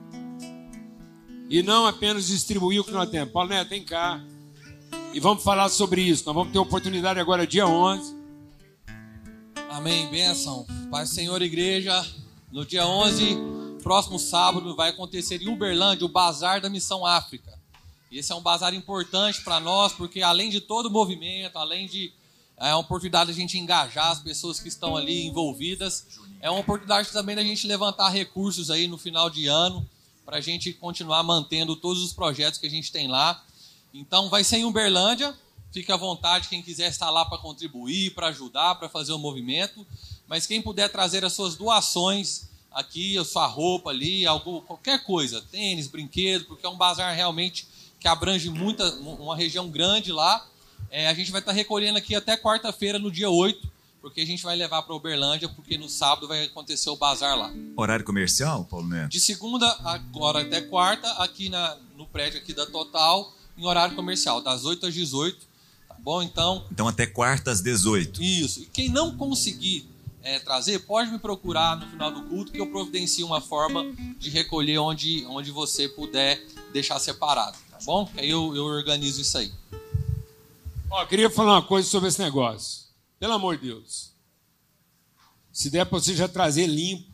E não apenas distribuir o que nós temos. Paulo Neto, vem cá. E vamos falar sobre isso. Nós vamos ter oportunidade agora, dia onze. Amém, bênção. Pai Senhor, igreja, no dia onze, próximo sábado, vai acontecer em Uberlândia o Bazar da Missão África. E esse é um bazar importante para nós, porque além de todo o movimento, além de é uma oportunidade de a gente engajar as pessoas que estão ali envolvidas, é uma oportunidade também da gente levantar recursos aí no final de ano, para a gente continuar mantendo todos os projetos que a gente tem lá. Então vai ser em Uberlândia, fique à vontade quem quiser estar lá para contribuir, para ajudar, para fazer o movimento, mas quem puder trazer as suas doações aqui, a sua roupa ali, algo, qualquer coisa, tênis, brinquedo, porque é um bazar realmente que abrange muita, uma região grande lá. É, a gente vai estar recolhendo aqui até quarta-feira, no dia oito, porque a gente vai levar para Uberlândia, porque no sábado vai acontecer o bazar lá. Horário comercial, Paulo Neto? De segunda agora até quarta, aqui na, no prédio aqui da Total, em horário comercial, das oito às dezoito. Tá bom? Então, então até quarta às dezoito. Isso. E quem não conseguir é, trazer, pode me procurar no final do culto, que eu providencio uma forma de recolher onde, onde você puder deixar separado. Tá bom? Aí eu, eu organizo isso aí. Ó, eu queria falar uma coisa sobre esse negócio. Pelo amor de Deus. Se der para você já trazer limpo.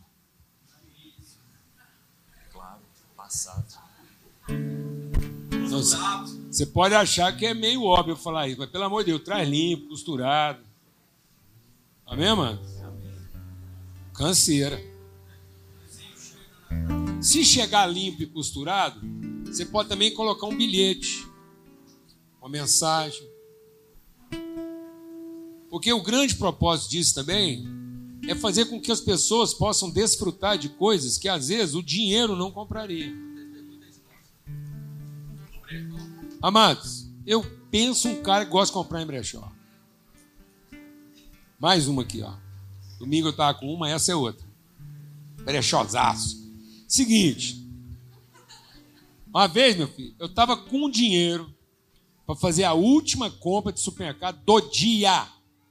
Claro, passado. Não, você pode achar que é meio óbvio falar isso, mas pelo amor de Deus, traz limpo, costurado. Amém, mano? Canseira. Se chegar limpo e costurado, você pode também colocar um bilhete, uma mensagem. Porque o grande propósito disso também é fazer com que as pessoas possam desfrutar de coisas que às vezes o dinheiro não compraria. Amados, eu penso um cara que gosta de comprar em brechó. Mais uma aqui, ó. Domingo eu estava com uma, essa é outra. Brechózaço. Seguinte. Uma vez, meu filho, eu estava com dinheiro para fazer a última compra de supermercado do dia.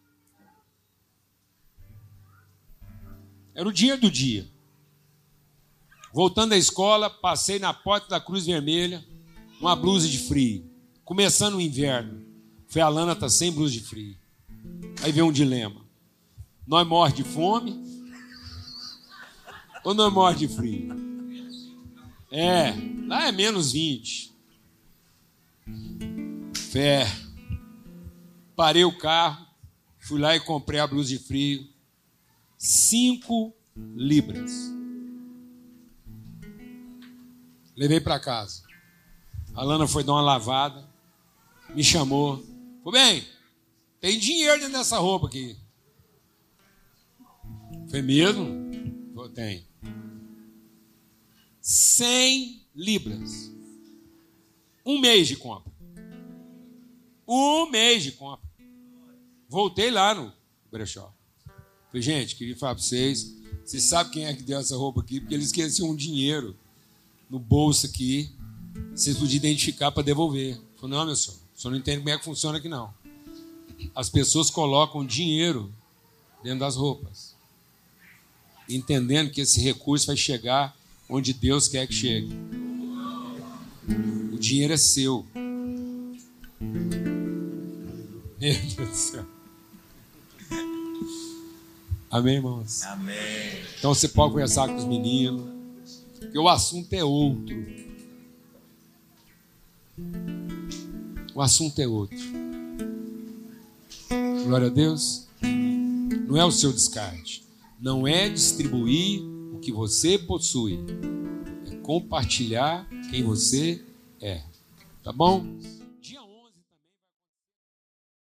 Era o dinheiro do dia. Voltando da escola, passei na porta da Cruz Vermelha, uma blusa de frio. Começando o inverno. Falei, a Lana tá sem blusa de frio. Aí veio um dilema. Nós morre de fome ou nós morre de frio? É, lá é menos vinte. Fé. Parei o carro, fui lá e comprei a blusa de frio. Cinco libras. Levei para casa. A Lana foi dar uma lavada, me chamou. Falei, bem, tem dinheiro dentro dessa roupa aqui. Foi mesmo? Falei, tem. Cem libras. Um mês de compra. Um mês de compra. Voltei lá no brechó. Falei, gente, queria falar para vocês, vocês sabem quem é que deu essa roupa aqui? Porque eles esqueciam um dinheiro no bolso aqui, vocês podiam identificar para devolver. Falei, não, meu senhor, o senhor não entende como é que funciona aqui, não. As pessoas colocam dinheiro dentro das roupas, entendendo que esse recurso vai chegar onde Deus quer que chegue. O dinheiro é seu. Meu Deus do céu. Amém, irmãos? Amém. Então você pode conversar com os meninos, porque o assunto é outro. O assunto é outro. Glória a Deus. Não é o seu descarte. Não é distribuir o que você possui. É compartilhar quem você é. Tá bom?